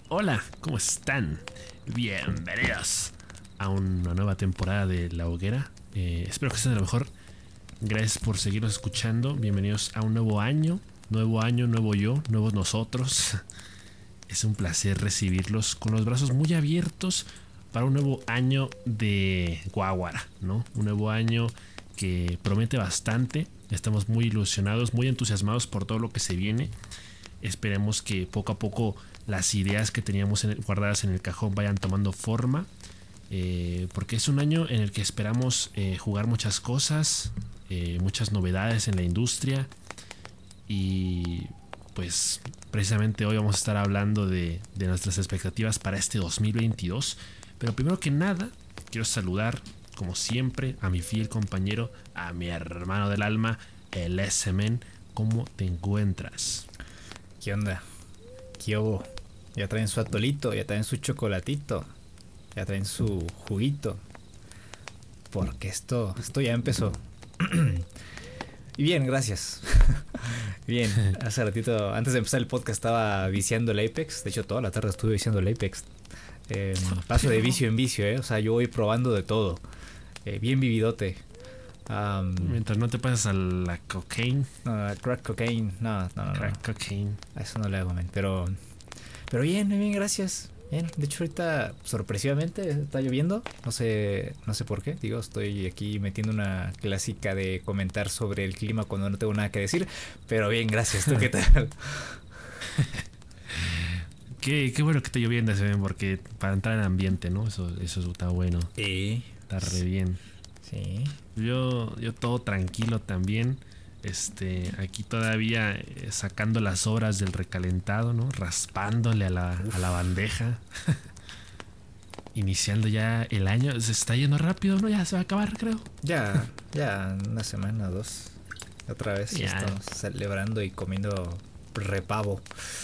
Hola, ¿cómo están? Bienvenidos a una nueva temporada de La Hoguera. Espero que estén a lo mejor. Gracias por seguirnos escuchando. Bienvenidos a un nuevo año, nuevo yo, nuevos nosotros. Es un placer recibirlos con los brazos muy abiertos para un nuevo año de Guaguara, ¿no? Un nuevo año que promete bastante. Estamos muy ilusionados, muy entusiasmados por todo lo que se viene. Esperemos que poco a poco las ideas que teníamos guardadas en el cajón vayan tomando forma, porque es un año en el que esperamos jugar muchas cosas, muchas novedades en la industria. Y pues precisamente hoy vamos a estar hablando de nuestras expectativas para este 2022. Pero primero que nada quiero saludar, como siempre, a mi fiel compañero, a mi hermano del alma, el S-Men. ¿Cómo te encuentras? ¿Qué onda? ¿Qué hubo? Ya traen su atolito, ya traen su chocolatito, ya traen su juguito. Porque esto ya empezó. Y bien, gracias. Bien, hace ratito, antes de empezar el podcast estaba viciando el Apex. De hecho, toda la tarde estuve viciando el Apex. Paso de vicio en vicio, O sea, yo voy probando de todo. Bien vividote. Mientras no te pasas a la cocaine. No, crack cocaine. No. Crack cocaine. A eso no le hago, man. Pero bien, gracias. Bien, de hecho ahorita sorpresivamente está lloviendo, no sé por qué, digo, estoy aquí metiendo una clásica de comentar sobre el clima cuando no tengo nada que decir, pero bien, gracias. ¿Tú qué tal? Qué bueno que esté lloviendo, porque para entrar en ambiente, ¿no? Eso está bueno. Está re bien. Sí. Yo todo tranquilo también. Aquí todavía sacando las sobras del recalentado, ¿no? Raspándole a la bandeja. Iniciando ya el año. Se está yendo rápido, ¿no? Ya se va a acabar, creo. Ya una semana o dos. Otra vez ya estamos celebrando y comiendo repavo.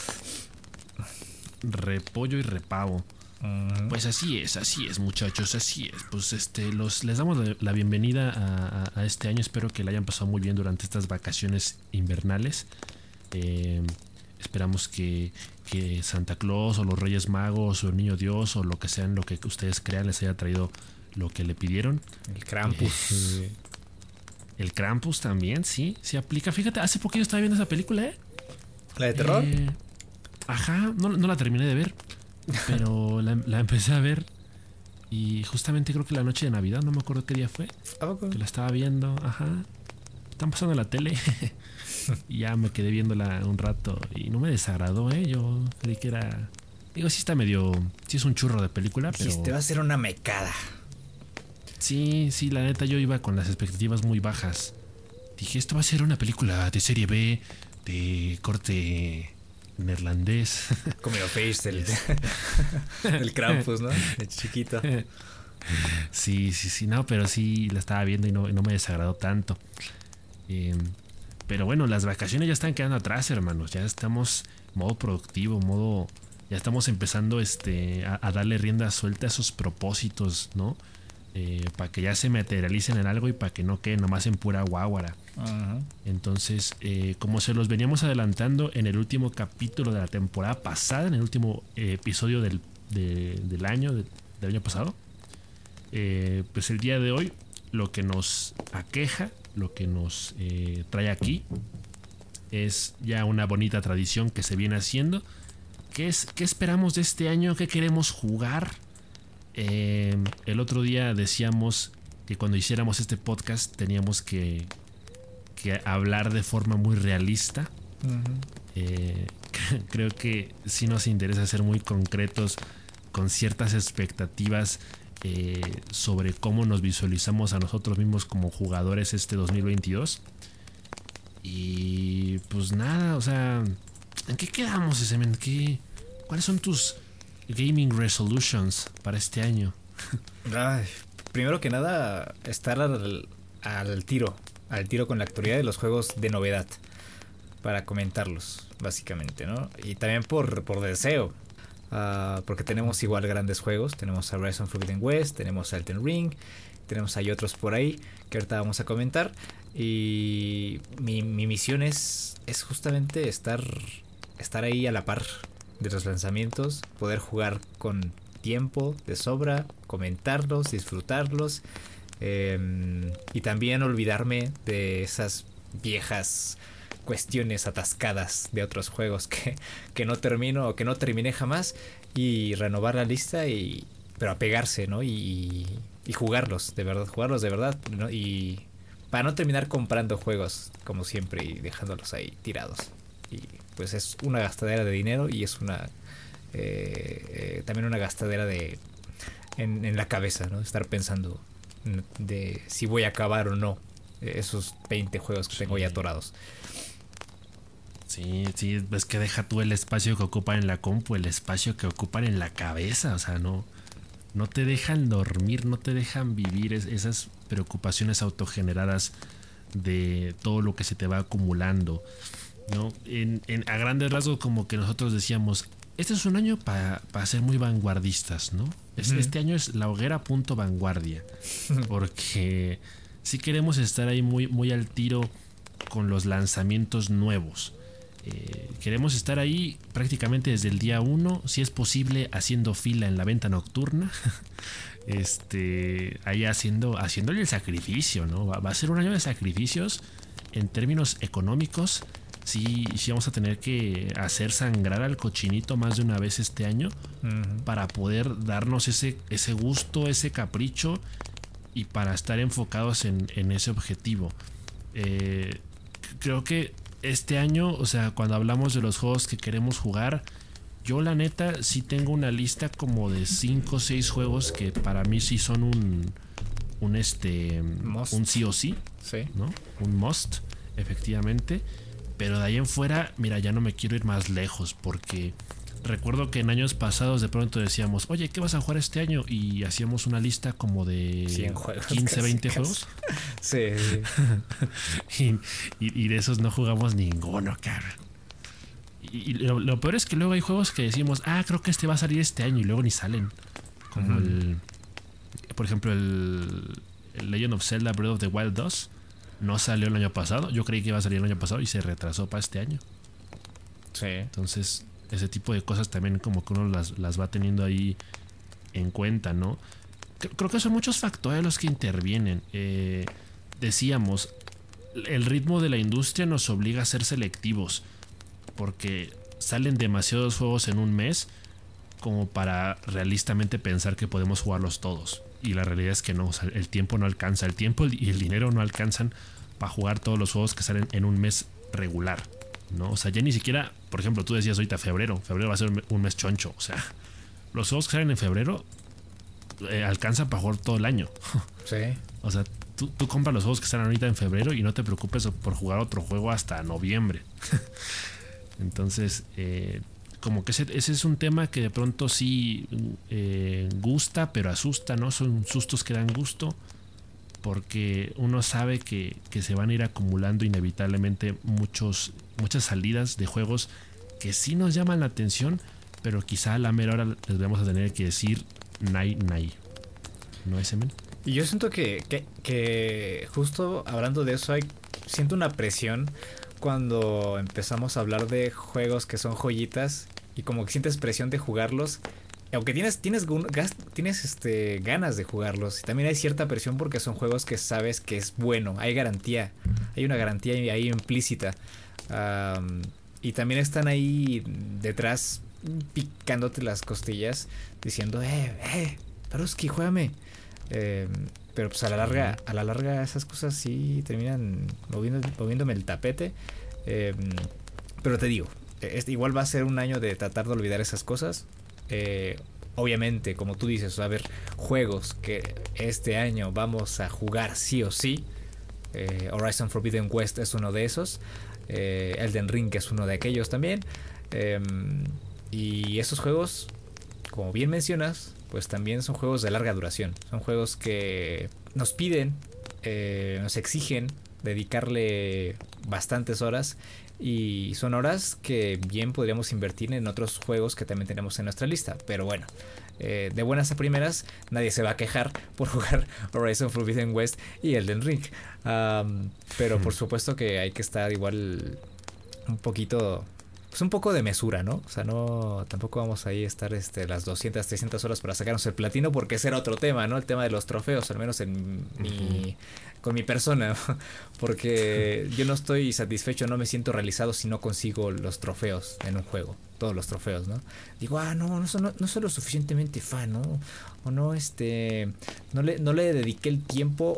Repollo y repavo. Pues así es, muchachos, así es. Pues les damos la bienvenida a este año. Espero que la hayan pasado muy bien durante estas vacaciones invernales. Esperamos que Santa Claus o los Reyes Magos o el Niño Dios o lo que sean, lo que ustedes crean, les haya traído lo que le pidieron. El Krampus. El Krampus también, sí aplica. Fíjate, hace poquito estaba viendo esa película, ¿La de terror? Ajá, no la terminé de ver. Pero la empecé a ver. Y justamente creo que la noche de Navidad, no me acuerdo qué día fue, que la estaba viendo. Ajá. Están pasando en la tele. Y ya me quedé viéndola un rato. Y no me desagradó, Yo creí que era... Digo, sí está medio... Sí es un churro de película, pero... Te va a ser una mecada. Sí, la neta yo iba con las expectativas muy bajas. Dije, esto va a ser una película de serie B, de corte neerlandés. Como el face del Krampus, ¿no? De chiquito. Sí, no, pero sí la estaba viendo y no me desagradó tanto. Pero bueno, las vacaciones ya están quedando atrás, hermanos. Ya estamos modo productivo, ya estamos empezando a darle rienda suelta a esos propósitos, ¿no? Para que ya se materialicen en algo y para que no queden nomás en pura guáguara. Uh-huh. Entonces, como se los veníamos adelantando en el último capítulo de la temporada pasada, en el último episodio del año pasado, pues el día de hoy lo que nos aqueja, lo que nos trae aquí, es ya una bonita tradición que se viene haciendo. ¿Qué esperamos de este año? ¿Qué queremos jugar? El otro día decíamos que cuando hiciéramos este podcast teníamos que hablar de forma muy realista. Uh-huh. Creo que sí nos interesa ser muy concretos con ciertas expectativas sobre cómo nos visualizamos a nosotros mismos como jugadores este 2022. Y pues nada, o sea, ¿en qué quedamos, Semen? ¿Cuáles son tus gaming resolutions para este año? Ay, primero que nada, estar al tiro con la actualidad de los juegos de novedad para comentarlos, básicamente, ¿no? Y también por deseo, porque tenemos igual grandes juegos. Tenemos a Horizon Forbidden West, tenemos a Elden Ring, tenemos ahí otros por ahí que ahorita vamos a comentar. Y mi misión es justamente estar ahí a la par de los lanzamientos, poder jugar con tiempo de sobra, comentarlos, disfrutarlos, y también olvidarme de esas viejas cuestiones atascadas de otros juegos que no termino o que no terminé jamás, y renovar la lista pero apegarse, ¿no? Y jugarlos de verdad, ¿no? Y para no terminar comprando juegos como siempre y dejándolos ahí tirados. Y pues es una gastadera de dinero, y es una también una gastadera en la cabeza, ¿no? Estar pensando de si voy a acabar o no esos 20 juegos que tengo ya atorados. Sí, es que deja tú el espacio que ocupan en la compu, el espacio que ocupan en la cabeza, o sea, no te dejan dormir, no te dejan vivir esas preocupaciones autogeneradas de todo lo que se te va acumulando, ¿no? A grandes rasgos, como que nosotros decíamos, este es un año para ser muy vanguardistas, ¿no? Este año es la hoguera punto vanguardia, porque sí queremos estar ahí muy, muy al tiro con los lanzamientos nuevos. Queremos estar ahí prácticamente desde el día 1, si es posible haciendo fila en la venta nocturna, ahí haciéndole el sacrificio, ¿no? Va a ser un año de sacrificios en términos económicos. Sí vamos a tener que hacer sangrar al cochinito más de una vez este año, para poder darnos ese gusto, ese capricho, y para estar enfocados en ese objetivo. Creo que este año, o sea, cuando hablamos de los juegos que queremos jugar, yo la neta sí tengo una lista como de 5 o 6 juegos que para mí sí son un sí o sí, ¿no? Un must, efectivamente. Pero de ahí en fuera, mira, ya no me quiero ir más lejos, porque recuerdo que en años pasados de pronto decíamos, oye, ¿qué vas a jugar este año? Y hacíamos una lista como de 100 juegos, 15, 20 juegos. Sí. y de esos no jugamos ninguno, cara. Y lo peor es que luego hay juegos que decimos, creo que este va a salir este año, y luego ni salen. Como por ejemplo, el Legend of Zelda Breath of the Wild 2 no salió el año pasado. Yo creí que iba a salir el año pasado y se retrasó para este año. Sí. Entonces, ese tipo de cosas también como que uno las va teniendo ahí en cuenta, ¿no? Creo que son muchos factores los que intervienen. Decíamos, el ritmo de la industria nos obliga a ser selectivos, porque salen demasiados juegos en un mes como para realistamente pensar que podemos jugarlos todos. Y la realidad es que no, o sea, el tiempo no alcanza. El tiempo y el dinero no alcanzan para jugar todos los juegos que salen en un mes regular, ¿no? O sea, ya ni siquiera, por ejemplo, tú decías ahorita febrero va a ser un mes choncho. O sea, los juegos que salen en febrero alcanzan para jugar todo el año. Sí. O sea, tú compras los juegos que salen ahorita en febrero y no te preocupes por jugar otro juego hasta noviembre. Entonces, como que ese es un tema que de pronto sí gusta, pero asusta, ¿no? Son sustos que dan gusto, porque uno sabe que se van a ir acumulando inevitablemente muchas salidas de juegos que sí nos llaman la atención, pero quizá a la mera hora les vamos a tener que decir nay. ¿No es, men? Y yo siento que justo hablando de eso, siento una presión cuando empezamos a hablar de juegos que son joyitas, y como que sientes presión de jugarlos, aunque tienes ganas de jugarlos. Y también hay cierta presión porque son juegos que sabes que es bueno, hay una garantía ahí implícita, y también están ahí detrás picándote las costillas diciendo Peruski, juégame. Pero pues a la larga esas cosas sí terminan moviéndome el tapete. Pero te digo, igual va a ser un año de tratar de olvidar esas cosas. Obviamente, como tú dices, va a haber juegos que este año vamos a jugar sí o sí. Horizon Forbidden West es uno de esos. Elden Ring es uno de aquellos también. Y esos juegos, como bien mencionas, pues también son juegos de larga duración. Son juegos que nos piden, nos exigen dedicarle bastantes horas, y son horas que bien podríamos invertir en otros juegos que también tenemos en nuestra lista. Pero bueno, de buenas a primeras nadie se va a quejar por jugar Horizon Forbidden West y Elden Ring, pero por supuesto que hay que estar igual un poquito pues un poco de mesura, ¿no? O sea, no, tampoco vamos ahí a estar las 200, 300 horas para sacarnos el platino, porque ese era otro tema, ¿no? El tema de los trofeos, al menos con mi persona, porque yo no estoy satisfecho, no me siento realizado si no consigo los trofeos en un juego, todos los trofeos, ¿no? Digo, no soy lo suficientemente fan, ¿no? O no, no le dediqué el tiempo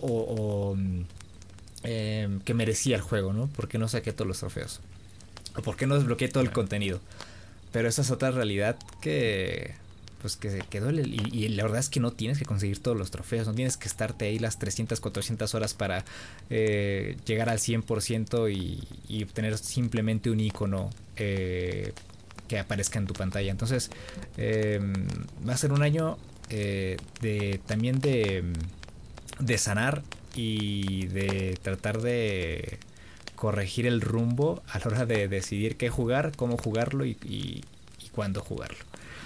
que merecía el juego, ¿no? Porque no saqué todos los trofeos. O por qué no desbloqueé todo el contenido. Pero esa es otra realidad que duele. Y la verdad es que no tienes que conseguir todos los trofeos. No tienes que estarte ahí las 300, 400 horas para llegar al 100% y obtener simplemente un icono que aparezca en tu pantalla. Entonces va a ser un año también de sanar y de tratar de corregir el rumbo a la hora de decidir qué jugar, cómo jugarlo y cuándo jugarlo.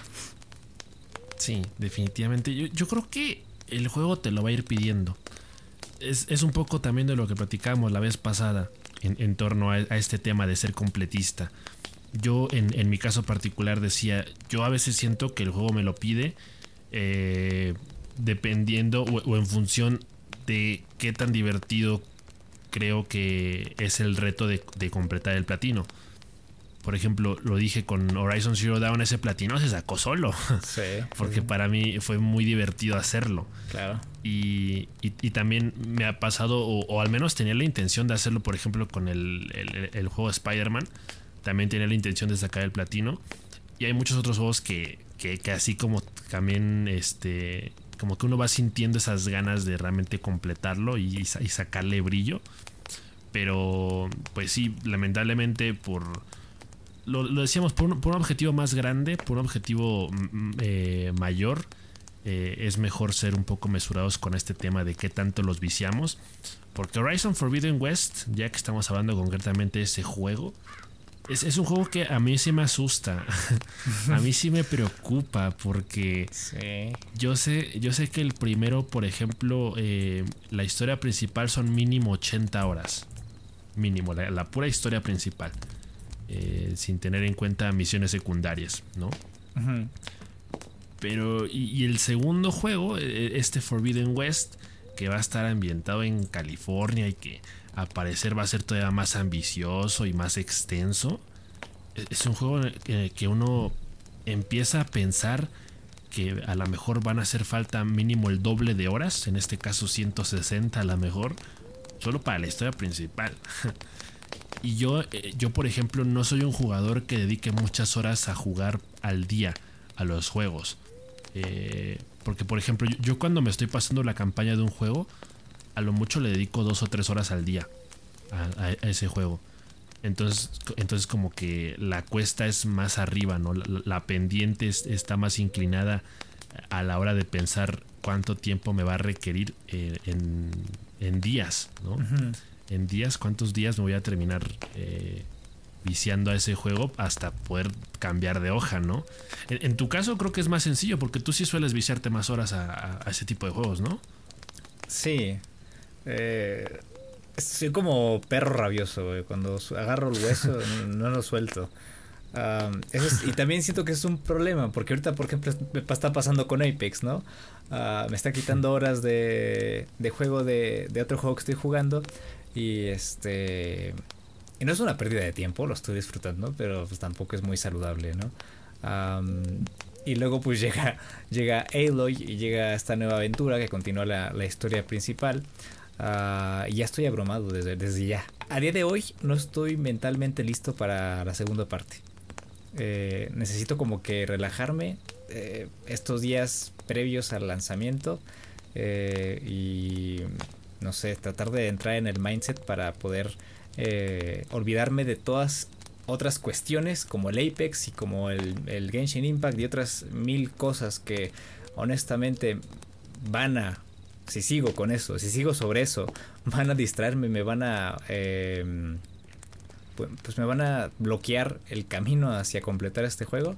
Sí, definitivamente. Yo creo que el juego te lo va a ir pidiendo. Es un poco también de lo que platicábamos la vez pasada en torno a este tema de ser completista. Yo en mi caso particular decía, yo a veces siento que el juego me lo pide dependiendo o en función de qué tan divertido creo que es el reto de completar el platino. Por ejemplo, lo dije con Horizon Zero Dawn, ese platino se sacó solo. Sí. Porque para mí fue muy divertido hacerlo. Claro. Y también me ha pasado, o al menos tenía la intención de hacerlo, por ejemplo, con el juego Spider-Man. También tenía la intención de sacar el platino. Y hay muchos otros juegos que así como también como que uno va sintiendo esas ganas de realmente completarlo y sacarle brillo. Pero pues sí, lamentablemente lo decíamos, por un objetivo más grande, por un objetivo mayor, es mejor ser un poco mesurados con este tema de qué tanto los viciamos. Porque Horizon Forbidden West, ya que estamos hablando concretamente de ese juego, es un juego que a mí sí me asusta. A mí sí me preocupa porque sí. yo sé que el primero, por ejemplo, la historia principal son mínimo 80 horas. Mínimo, la pura historia principal. Sin tener en cuenta misiones secundarias, ¿no? Uh-huh. Pero, y el segundo juego, este Forbidden West, que va a estar ambientado en California y que a parecer va a ser todavía más ambicioso y más extenso. Es un juego que uno empieza a pensar que a lo mejor van a hacer falta mínimo el doble de horas, en este caso 160 a lo mejor, solo para la historia principal. Y yo por ejemplo no soy un jugador que dedique muchas horas a jugar al día a los juegos, porque por ejemplo yo cuando me estoy pasando la campaña de un juego, a lo mucho le dedico 2 o 3 horas al día a ese juego. Entonces como que la cuesta es más arriba, ¿no? La pendiente está más inclinada a la hora de pensar cuánto tiempo me va a requerir en días, ¿no? Uh-huh. En días, cuántos días me voy a terminar viciando a ese juego hasta poder cambiar de hoja, ¿no? En tu caso creo que es más sencillo porque tú sí sueles viciarte más horas a ese tipo de juegos, ¿no? Sí. Soy como perro rabioso, güey. Cuando agarro el hueso no lo suelto. Y también siento que es un problema, porque ahorita, por ejemplo, me está pasando con Apex, ¿no? Me está quitando horas de juego de otro juego que estoy jugando. Y y no es una pérdida de tiempo, lo estoy disfrutando, pero pues tampoco es muy saludable, ¿no? Y luego pues llega Aloy y llega esta nueva aventura que continúa la historia principal. Y ya estoy abrumado desde ya. A día de hoy no estoy mentalmente listo para la segunda parte. Necesito como que relajarme estos días previos al lanzamiento y no sé, tratar de entrar en el mindset para poder olvidarme de todas otras cuestiones como el Apex y como el Genshin Impact y otras 1000 cosas que honestamente si sigo con eso, si sigo sobre eso, van a distraerme, me van a pues me van a bloquear el camino hacia completar este juego.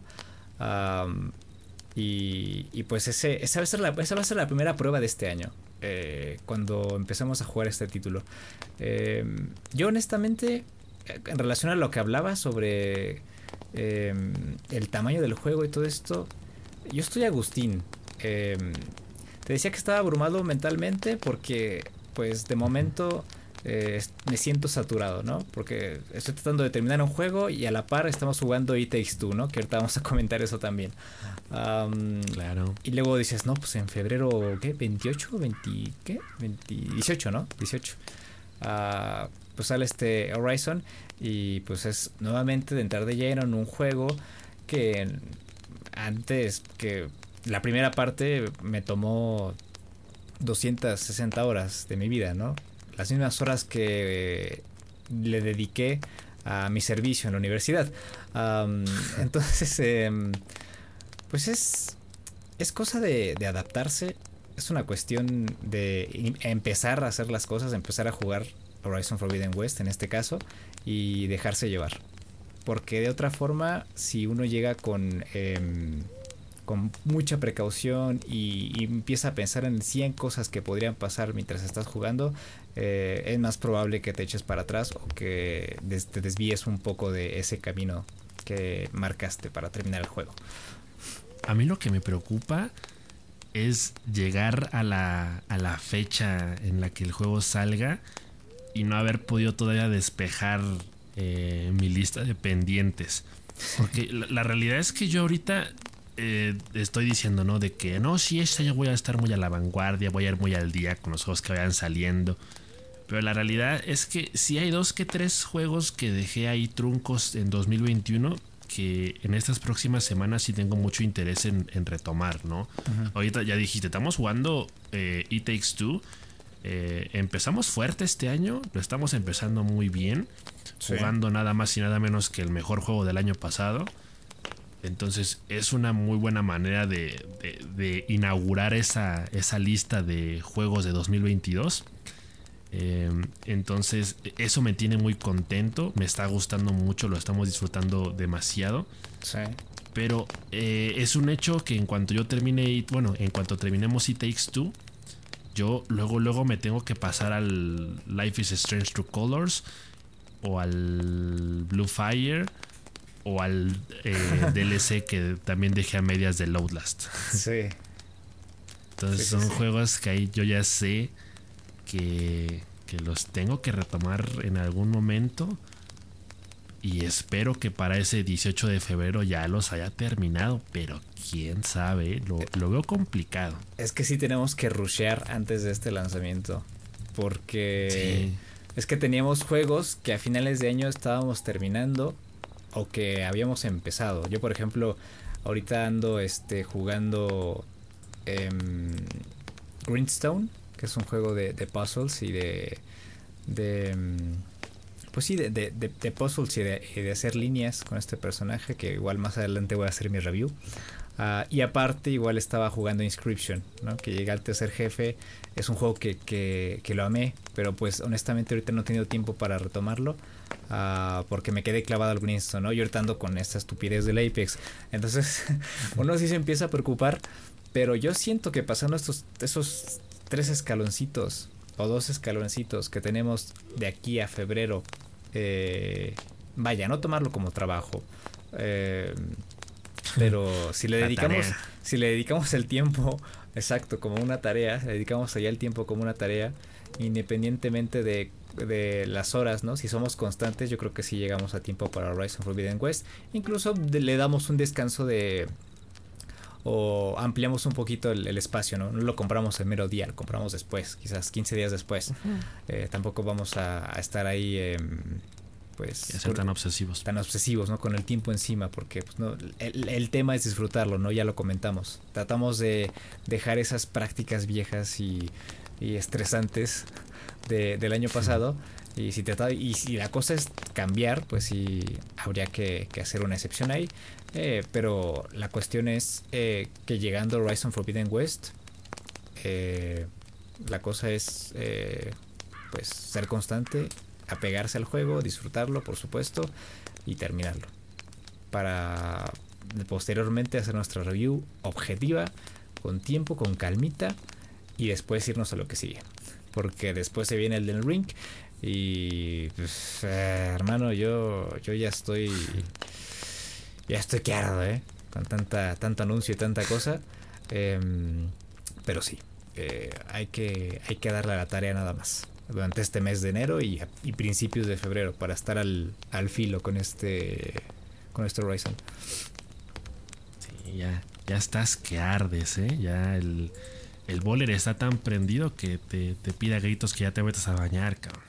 Y pues esa va a ser la primera prueba de este año, cuando empezamos a jugar este título. Yo honestamente, en relación a lo que hablaba sobre el tamaño del juego y todo esto, yo estoy Agustín. Te decía que estaba abrumado mentalmente porque pues de momento me siento saturado, ¿no? Porque estoy tratando de terminar un juego y a la par estamos jugando It Takes Two, ¿no? Que ahorita vamos a comentar eso también. Claro. Y luego dices, no, pues en febrero, ¿qué? ¿28? ¿20? ¿Qué? 18, ¿no? 18. Pues sale este Horizon y pues es nuevamente de entrar de lleno en un juego que antes, que la primera parte me tomó 260 horas de mi vida, ¿no? Las mismas horas que le dediqué a mi servicio en la universidad. Entonces, pues es cosa de adaptarse. Es una cuestión de empezar a hacer las cosas, empezar a jugar Horizon Forbidden West en este caso y dejarse llevar. Porque de otra forma, si uno llega con mucha precaución y empieza a pensar en 100 cosas que podrían pasar mientras estás jugando, es más probable que te eches para atrás o que te desvíes un poco de ese camino que marcaste para terminar el juego. A mí lo que me preocupa es llegar a la fecha en la que el juego salga y no haber podido todavía despejar mi lista de pendientes. Porque la realidad es que yo ahorita estoy diciendo, ¿no? De que no, sí, este año voy a estar muy a la vanguardia, voy a ir muy al día con los juegos que vayan saliendo. Pero la realidad es que sí hay 2 que 3 juegos que dejé ahí truncos en 2021 que en estas próximas semanas sí tengo mucho interés en retomar, ¿no? Uh-huh. Ahorita ya dijiste, estamos jugando It Takes Two. Empezamos fuerte este año, lo estamos empezando muy bien, sí. Jugando nada más y nada menos que el mejor juego del año pasado. Entonces es una muy buena manera de inaugurar esa lista de juegos de 2022. Entonces eso me tiene muy contento, me está gustando mucho, lo estamos disfrutando demasiado. Sí. Pero es un hecho que en cuanto yo termine, en cuanto terminemos It Takes Two, yo luego me tengo que pasar al Life is Strange True Colors o al Blue Fire o al DLC que también dejé a medias de Outlast. Sí. Entonces son juegos que ahí yo ya sé que los tengo que retomar en algún momento y espero que para ese 18 de febrero ya los haya terminado, pero quién sabe, lo veo complicado. Es que sí tenemos que rushear antes de este lanzamiento, porque sí. Es que teníamos juegos que a finales de año estábamos terminando o que habíamos empezado. Yo, por ejemplo, ahorita ando jugando Greenstone, que es un juego de puzzles y de puzzles y de hacer líneas con este personaje, que igual más adelante voy a hacer mi review. Y aparte igual estaba jugando Inscription, ¿no? Que llega al tercer jefe. Es un juego que lo amé, pero pues honestamente ahorita no he tenido tiempo para retomarlo, porque me quedé clavado al Greenstone, ¿no? Yo ahorita ando con esta estupidez del Apex. Entonces uno sí se empieza a preocupar, pero yo siento que pasando esos 3 escaloncitos o 2 escaloncitos que tenemos de aquí a febrero, vaya, no tomarlo como trabajo, pero si le dedicamos el tiempo, exacto, como una tarea, le dedicamos allá el tiempo como una tarea, independientemente de las horas, ¿no? Si somos constantes, yo creo que sí llegamos a tiempo para Horizon Forbidden West. Incluso le damos un descanso o ampliamos un poquito el espacio, ¿no? No lo compramos el mero día, lo compramos después, quizás 15 días después. Uh-huh. Tampoco vamos a estar ahí pues y ser tan obsesivos, ¿no? Con el tiempo encima, porque pues, no, el tema es disfrutarlo, ¿no? Ya lo comentamos. Tratamos de dejar esas prácticas viejas y estresantes del año pasado. Y si la cosa es cambiar, pues sí habría que hacer una excepción ahí. Pero la cuestión es que llegando a Horizon Forbidden West, la cosa es pues ser constante, apegarse al juego, disfrutarlo, por supuesto, y terminarlo. Para posteriormente hacer nuestra review objetiva, con tiempo, con calmita, y después irnos a lo que sigue. Porque después se viene el del Ring. Y pues, hermano, yo ya estoy Ya estoy que ardo, con tanto anuncio y tanta cosa. Pero sí, hay que darle a la tarea nada más durante este mes de enero y principios de febrero para estar al filo con este Horizon. Sí, ya estás que ardes, ya el boiler está tan prendido que te pide a gritos que ya te metas a bañar, cabrón.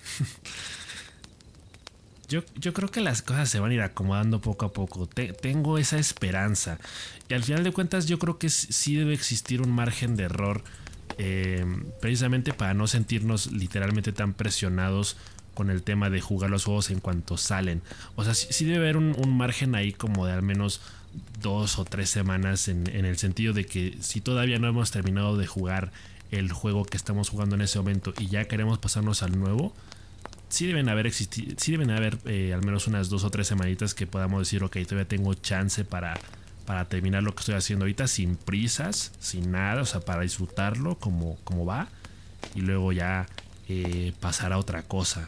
Yo creo que las cosas se van a ir acomodando poco a poco. Tengo esa esperanza. Y al final de cuentas yo creo que sí debe existir un margen de error. Precisamente para no sentirnos literalmente tan presionados con el tema de jugar los juegos en cuanto salen. O sea, sí debe haber un margen ahí como de al menos 2 o 3 semanas en el sentido de que si todavía no hemos terminado de jugar el juego que estamos jugando en ese momento y ya queremos pasarnos al nuevo, sí deben haber al menos unas 2 o 3 semanitas que podamos decir, ok, todavía tengo chance para terminar lo que estoy haciendo ahorita sin prisas, sin nada, o sea, para disfrutarlo como va y luego ya pasar a otra cosa.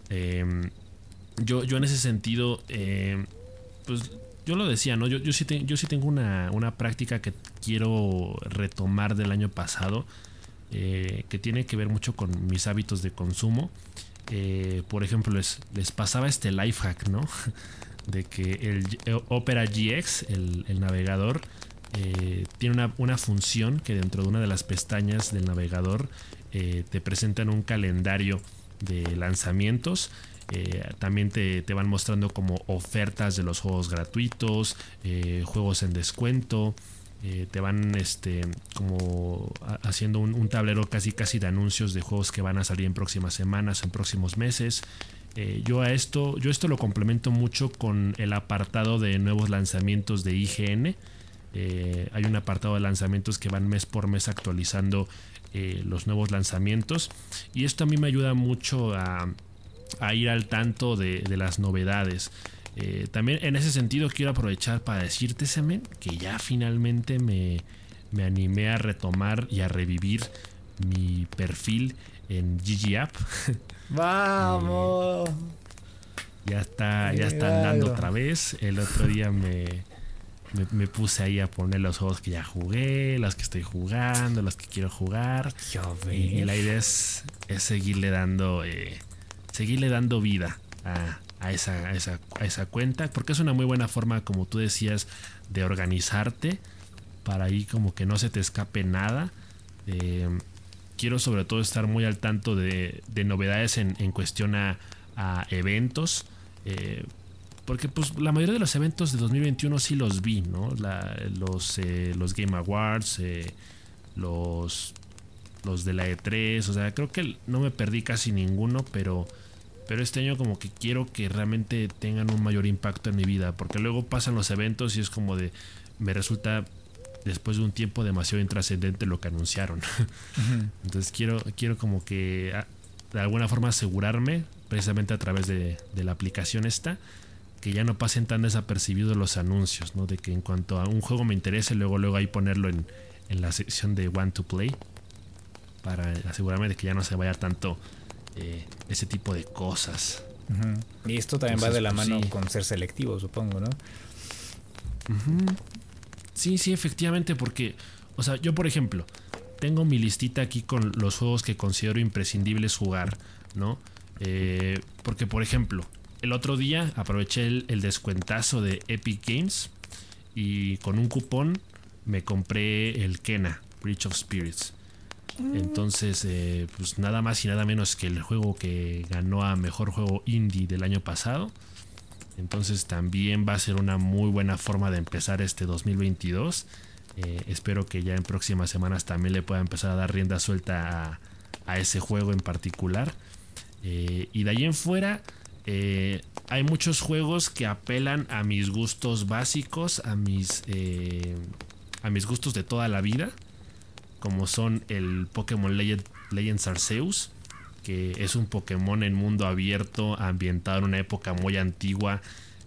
Yo en ese sentido, pues yo lo decía, ¿no? Yo sí tengo una práctica que quiero retomar del año pasado, que tiene que ver mucho con mis hábitos de consumo. Por ejemplo, les pasaba este life hack, ¿no? De que el Opera GX, el navegador, tiene una función que dentro de una de las pestañas del navegador te presentan un calendario de lanzamientos. También te van mostrando como ofertas de los juegos gratuitos, juegos en descuento. Te van como haciendo un tablero casi de anuncios de juegos que van a salir en próximas semanas, en próximos meses. Yo esto lo complemento mucho con el apartado de nuevos lanzamientos de IGN. Hay un apartado de lanzamientos que van mes por mes actualizando los nuevos lanzamientos, y esto a mí me ayuda mucho a ir al tanto de las novedades. También en ese sentido quiero aprovechar para decirte, Semen, que ya finalmente me animé a retomar y a revivir mi perfil en GG App. ¡Vamos! Ya está andando otra vez. El otro día me puse ahí a poner los juegos que ya jugué, los que estoy jugando, los que quiero jugar. Y la idea es seguirle dando vida a esa cuenta, porque es una muy buena forma, como tú decías, de organizarte para ahí como que no se te escape nada. Quiero sobre todo estar muy al tanto de novedades en cuestión a eventos, porque pues la mayoría de los eventos de 2021 sí los vi, ¿no? Los Game Awards, los de la E3, o sea, creo que no me perdí casi ninguno, pero este año como que quiero que realmente tengan un mayor impacto en mi vida, porque luego pasan los eventos y es como de, me resulta después de un tiempo demasiado intrascendente lo que anunciaron. Uh-huh. Entonces quiero como que de alguna forma asegurarme, precisamente a través de la aplicación esta, que ya no pasen tan desapercibidos los anuncios, ¿no? De que en cuanto a un juego me interese, luego ahí ponerlo en la sección de Want to Play, para asegurarme de que ya no se vaya tanto ese tipo de cosas. Uh-huh. Y esto también va de la mano con ser selectivo, supongo, ¿no? Uh-huh. Sí, efectivamente, porque, o sea, yo por ejemplo, tengo mi listita aquí con los juegos que considero imprescindibles jugar, ¿no? Porque, por ejemplo, el otro día aproveché el descuentazo de Epic Games y con un cupón me compré el Kena, Bridge of Spirits. Entonces, pues nada más y nada menos que el juego que ganó a mejor juego indie del año pasado. Entonces también va a ser una muy buena forma de empezar este 2022. Espero que ya en próximas semanas también le pueda empezar a dar rienda suelta a ese juego en particular. Y de ahí en fuera hay muchos juegos que apelan a mis gustos básicos, a mis gustos de toda la vida, como son el Pokémon Legends Arceus, que es un Pokémon en mundo abierto ambientado en una época muy antigua,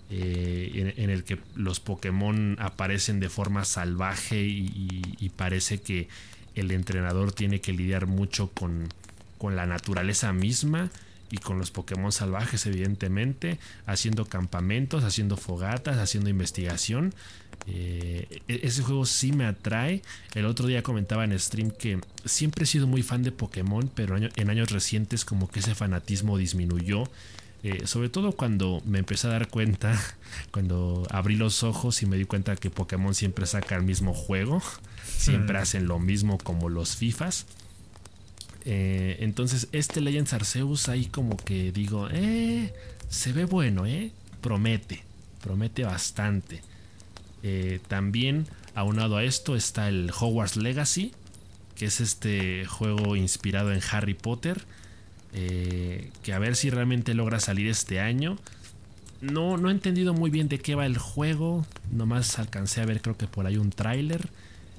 en el que los Pokémon aparecen de forma salvaje y parece que el entrenador tiene que lidiar mucho con la naturaleza misma y con los Pokémon salvajes, evidentemente, haciendo campamentos, haciendo fogatas, haciendo investigación. Ese juego sí me atrae. El otro día comentaba en stream que siempre he sido muy fan de Pokémon, pero en años recientes como que ese fanatismo disminuyó. Sobre todo cuando me empecé a dar cuenta, cuando abrí los ojos y me di cuenta que Pokémon siempre saca el mismo juego, siempre hacen lo mismo como los FIFAs. Entonces este Legends Arceus ahí como que digo, se ve bueno, promete bastante. También aunado a esto está el Hogwarts Legacy, que es este juego inspirado en Harry Potter, que a ver si realmente logra salir este año. No he entendido muy bien de qué va el juego, nomás alcancé a ver creo que por ahí un tráiler.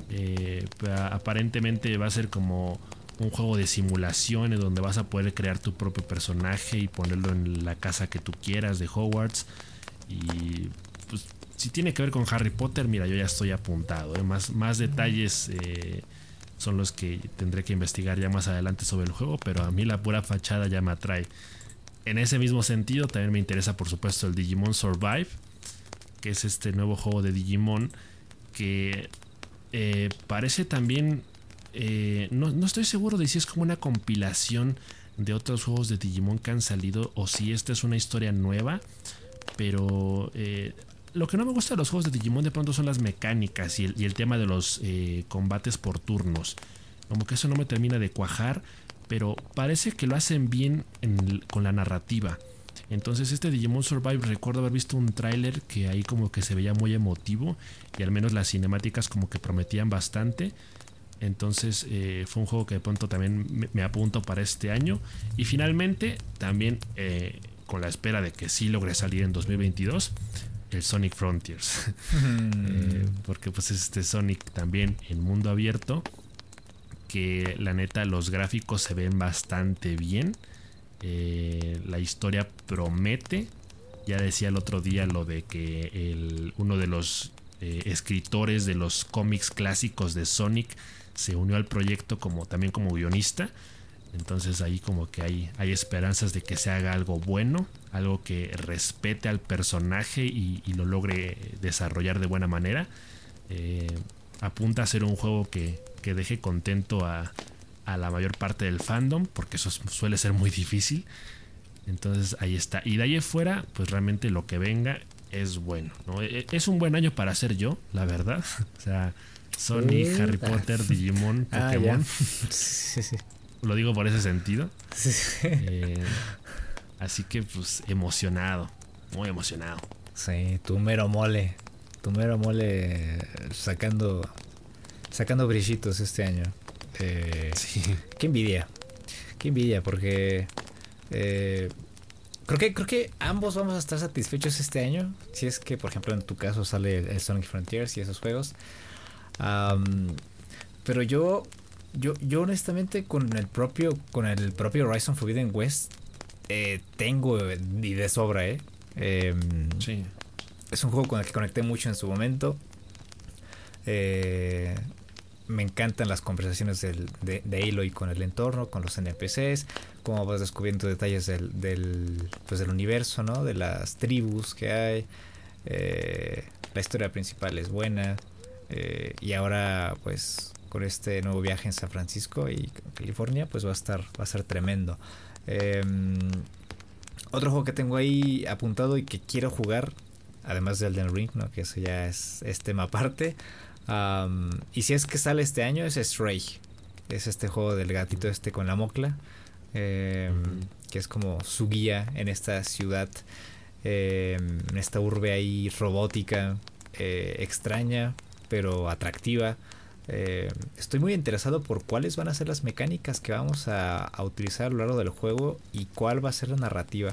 Aparentemente va a ser como un juego de simulaciones donde vas a poder crear tu propio personaje y ponerlo en la casa que tú quieras de Hogwarts. Y pues si tiene que ver con Harry Potter, mira, yo ya estoy apuntado. Más detalles son los que tendré que investigar ya más adelante sobre el juego, pero a mí la pura fachada ya me atrae. En ese mismo sentido también me interesa por supuesto el Digimon Survive, que es este nuevo juego de Digimon que parece también... no estoy seguro de si es como una compilación de otros juegos de Digimon que han salido o si esta es una historia nueva, pero lo que no me gusta de los juegos de Digimon de pronto son las mecánicas y el tema de los combates por turnos. Como que eso no me termina de cuajar, pero parece que lo hacen bien con la narrativa. Entonces este Digimon Survive, recuerdo haber visto un tráiler que ahí como que se veía muy emotivo y al menos las cinemáticas como que prometían bastante. Entonces fue un juego que de pronto también me apunto para este año. Y finalmente también con la espera de que sí logre salir en 2022, el Sonic Frontiers. Porque pues es este Sonic también en mundo abierto, que la neta los gráficos se ven bastante bien. La historia promete. Ya decía el otro día lo de que uno de los escritores de los cómics clásicos de Sonic se unió al proyecto también como guionista. Entonces ahí como que hay esperanzas de que se haga algo bueno, algo que respete al personaje y lo logre desarrollar de buena manera. Apunta a ser un juego que deje contento a la mayor parte del fandom, porque eso suele ser muy difícil. Entonces ahí está. Y de ahí afuera, pues realmente lo que venga es bueno, ¿no? Es un buen año para ser yo, la verdad. O sea, Sonic, Harry Potter, Digimon, Pokémon. Sí. Lo digo por ese sentido. Sí. Así que pues emocionado, muy emocionado. Sí, tu mero mole sacando brillitos este año. Sí. Qué envidia porque creo que ambos vamos a estar satisfechos este año, si es que por ejemplo en tu caso sale el Sonic Frontiers y esos juegos. Pero yo honestamente con el propio Horizon Forbidden West tengo y de sobra. Sí. Es un juego con el que conecté mucho en su momento. Me encantan las conversaciones de Aloy con el entorno, con los NPCs, cómo vas descubriendo detalles del universo, ¿no? De las tribus que hay. La historia principal es buena. Y ahora pues con este nuevo viaje en San Francisco y California pues va a ser tremendo. Otro juego que tengo ahí apuntado y que quiero jugar, además de Elden Ring, ¿no? Que eso ya es tema aparte. Y si es que sale este año, es Stray. Es este juego del gatito con la mocla, que es como su guía en esta ciudad, en esta urbe ahí robótica, extraña pero atractiva. Estoy muy interesado por cuáles van a ser las mecánicas que vamos a utilizar a lo largo del juego y cuál va a ser la narrativa.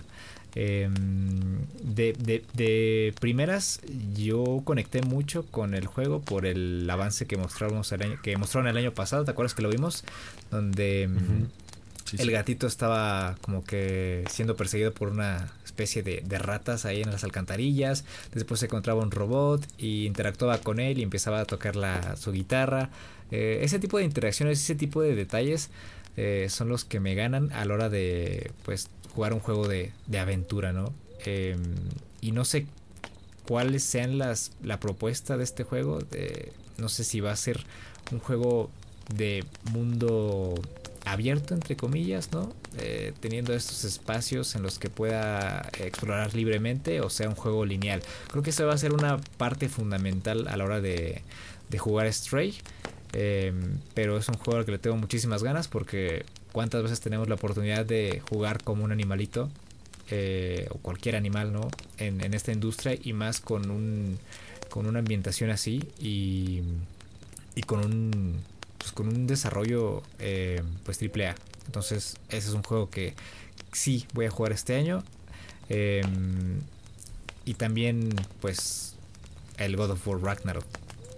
De primeras yo conecté mucho con el juego por el avance que mostraron el año pasado. ¿Te acuerdas que lo vimos? Donde el gatito estaba como que siendo perseguido por una especie de ratas ahí en las alcantarillas. Después se encontraba un robot y interactuaba con él y empezaba a tocar su guitarra. Ese tipo de interacciones, ese tipo de detalles son los que me ganan a la hora de pues jugar un juego de aventura, ¿no? Y no sé cuáles sean la propuesta de este juego. No sé si va a ser un juego de mundo abierto, entre comillas, ¿no? Teniendo estos espacios en los que pueda explorar libremente, o sea, un juego lineal. Creo que eso va a ser una parte fundamental a la hora de jugar Stray. Pero es un juego al que le tengo muchísimas ganas, porque cuántas veces tenemos la oportunidad de jugar como un animalito, o cualquier animal, ¿no? En esta industria, y más con una ambientación así, y con un desarrollo pues triple A. Entonces ese es un juego que sí voy a jugar este año. Y también pues el God of War Ragnarok.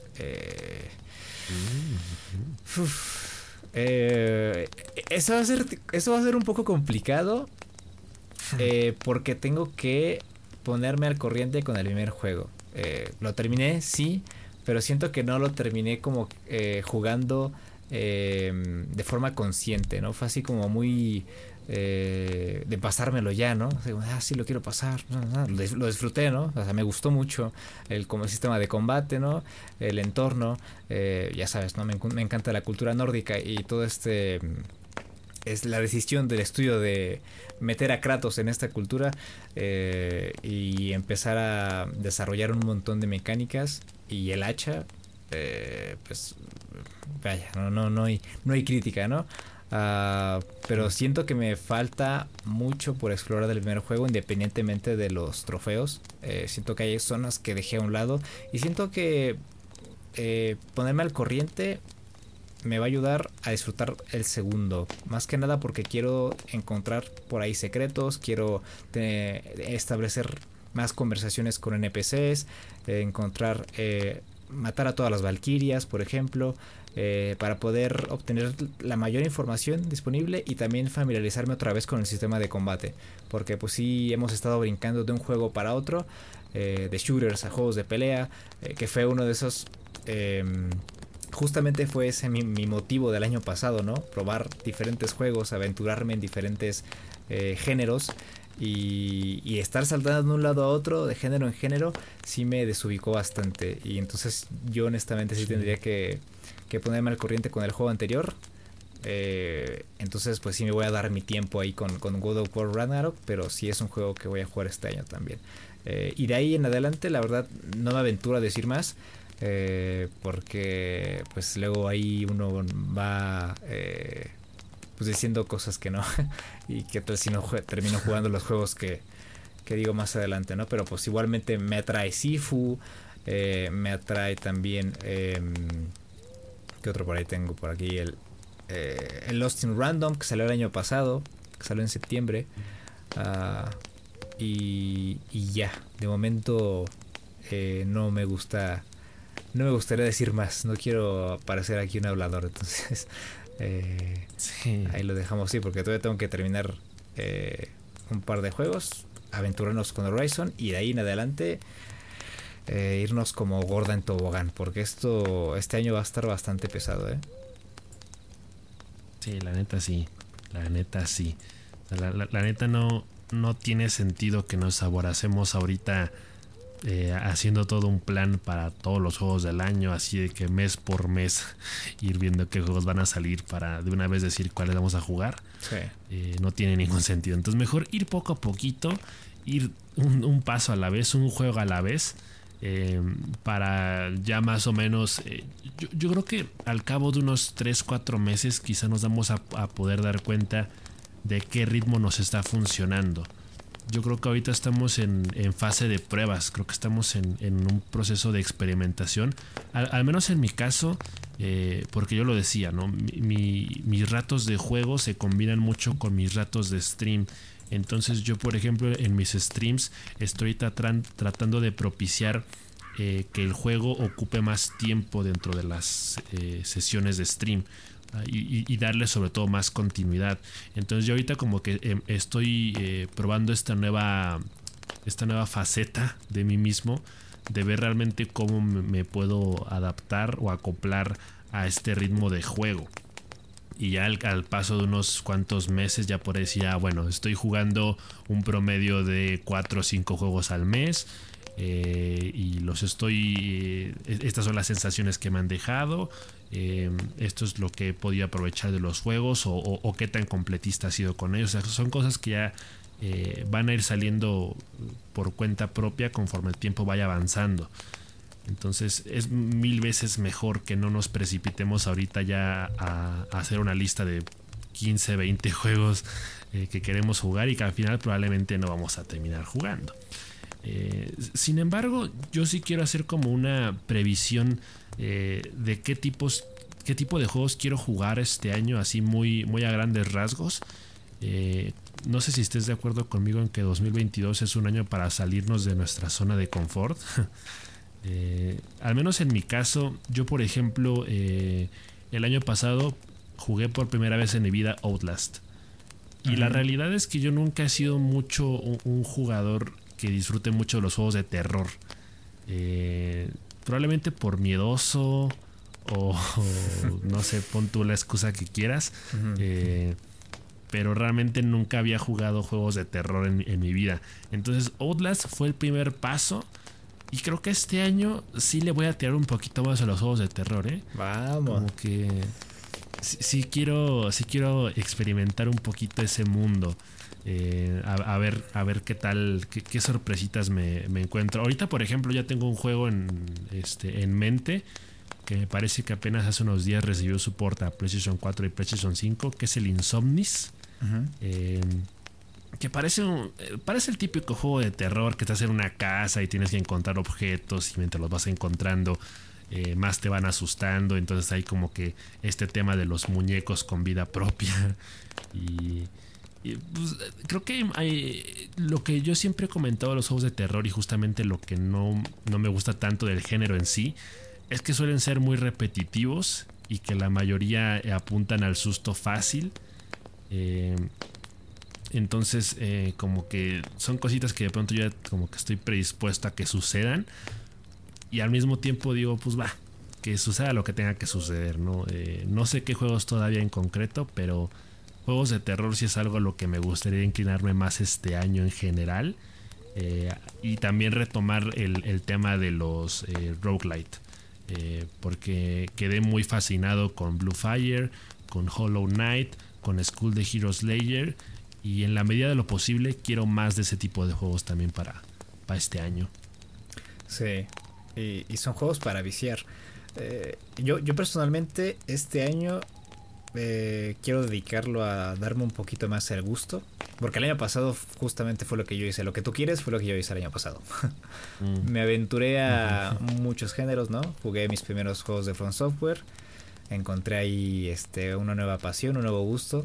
Eso va a ser un poco complicado, porque tengo que ponerme al corriente con el primer juego. Lo terminé, sí, pero siento que no lo terminé como jugando de forma consciente, ¿no? Fue así como muy de pasármelo ya, ¿no? O sea, sí lo quiero pasar, lo disfruté, ¿no? O sea, me gustó mucho como el sistema de combate, ¿no? El entorno, ya sabes, ¿no? Me encanta la cultura nórdica, y todo es la decisión del estudio de meter a Kratos en esta cultura, y empezar a desarrollar un montón de mecánicas, y el hacha, pues vaya, no hay crítica, ¿no? Pero siento que me falta mucho por explorar del primer juego, independientemente de los trofeos. Siento que hay zonas que dejé a un lado, y siento que ponerme al corriente me va a ayudar a disfrutar el segundo, más que nada porque quiero encontrar por ahí secretos, quiero establecer más conversaciones con NPCs, encontrar, matar a todas las valquirias, por ejemplo, para poder obtener la mayor información disponible, y también familiarizarme otra vez con el sistema de combate, porque pues sí hemos estado brincando de un juego para otro, de shooters a juegos de pelea, que fue uno de esos, justamente fue ese mi motivo del año pasado, ¿no? Probar diferentes juegos, aventurarme en diferentes géneros, y estar saltando de un lado a otro, de género en género, sí me desubicó bastante. Y entonces yo honestamente sí tendría que ponerme al corriente con el juego anterior. Entonces pues sí me voy a dar mi tiempo ahí con God of War Ragnarok, pero sí es un juego que voy a jugar este año también. Y de ahí en adelante la verdad no me aventuro a decir más, porque pues luego ahí uno va pues diciendo cosas que no y que tal si no termino jugando los juegos que digo más adelante, ¿no? Pero pues igualmente me atrae Sifu, me atrae también ¿qué otro por ahí tengo? Por aquí el Lost in Random, que salió el año pasado, que salió en septiembre, y ya, de momento no me gustaría decir más, no quiero parecer aquí un hablador, entonces sí, ahí lo dejamos así, porque todavía tengo que terminar un par de juegos, aventurarnos con Horizon, y de ahí en adelante irnos como gorda en tobogán, porque este año va a estar bastante pesado, Sí, la neta sí. La neta no tiene sentido que nos aboracemos ahorita haciendo todo un plan para todos los juegos del año, así de que mes por mes ir viendo qué juegos van a salir para de una vez decir cuáles vamos a jugar. Sí. No tiene ningún sentido. Entonces mejor ir poco a poquito, ir un paso a la vez, un juego a la vez, para ya más o menos yo creo que al cabo de unos 3-4 meses quizá nos vamos a poder dar cuenta de qué ritmo nos está funcionando. Yo creo que ahorita estamos en fase de pruebas, creo que estamos en un proceso de experimentación, al menos en mi caso, porque yo lo decía, ¿no? Mis ratos de juego se combinan mucho con mis ratos de stream. Entonces yo, por ejemplo, en mis streams estoy tratando de propiciar que el juego ocupe más tiempo dentro de las sesiones de stream, y darle sobre todo más continuidad. Entonces yo ahorita como que estoy probando esta nueva faceta de mí mismo, de ver realmente cómo me puedo adaptar o acoplar a este ritmo de juego. Y ya al paso de unos cuantos meses ya por decir, bueno, estoy jugando un promedio de 4 o 5 juegos al mes. Y los estoy... estas son las sensaciones que me han dejado. Esto es lo que he podido aprovechar de los juegos. O qué tan completista ha sido con ellos. O sea, son cosas que ya van a ir saliendo por cuenta propia conforme el tiempo vaya avanzando. Entonces es 1000 veces mejor que no nos precipitemos ahorita ya a hacer una lista de 15, 20 juegos que queremos jugar y que al final probablemente no vamos a terminar jugando. Sin embargo, yo sí quiero hacer como una previsión de qué tipo de juegos quiero jugar este año, así muy, muy a grandes rasgos. No sé si estés de acuerdo conmigo en que 2022 es un año para salirnos de nuestra zona de confort. Al menos en mi caso, yo por ejemplo el año pasado jugué por primera vez en mi vida Outlast. Y la realidad es que yo nunca he sido mucho un jugador que disfrute mucho de los juegos de terror. Probablemente por miedoso o no sé, pon tú la excusa que quieras. Pero realmente nunca había jugado juegos de terror en mi vida. Entonces Outlast fue el primer paso. Y creo que este año sí le voy a tirar un poquito más a los juegos de terror, ¿eh? Vamos. Como que sí quiero experimentar un poquito ese mundo. A ver qué tal, qué sorpresitas me encuentro. Ahorita, por ejemplo, ya tengo un juego en mente que me parece que apenas hace unos días recibió soporte a PlayStation 4 y PlayStation 5, que es el Insomnis. Que parece el típico juego de terror que estás en una casa y tienes que encontrar objetos y mientras los vas encontrando más te van asustando. Entonces hay como que este tema de los muñecos con vida propia. Y pues, creo que hay lo que yo siempre he comentado de los juegos de terror y justamente lo que no me gusta tanto del género en sí es que suelen ser muy repetitivos y que la mayoría apuntan al susto fácil. Entonces como que son cositas que de pronto yo como que estoy predispuesto a que sucedan y al mismo tiempo digo pues va, que suceda lo que tenga que suceder, ¿no? No sé qué juegos todavía en concreto, pero juegos de terror sí es algo a lo que me gustaría inclinarme más este año en general. Y también retomar el tema de los roguelite, porque quedé muy fascinado con Blue Fire, con Hollow Knight, con School the Hero Slayer. Y en la medida de lo posible quiero más de ese tipo de juegos también para este año. Sí, y son juegos para viciar. Yo personalmente este año quiero dedicarlo a darme un poquito más el gusto. Porque el año pasado justamente fue lo que yo hice. Lo que tú quieres fue lo que yo hice el año pasado. Me aventuré a muchos géneros, ¿no? Jugué mis primeros juegos de From Software. Encontré ahí una nueva pasión, un nuevo gusto.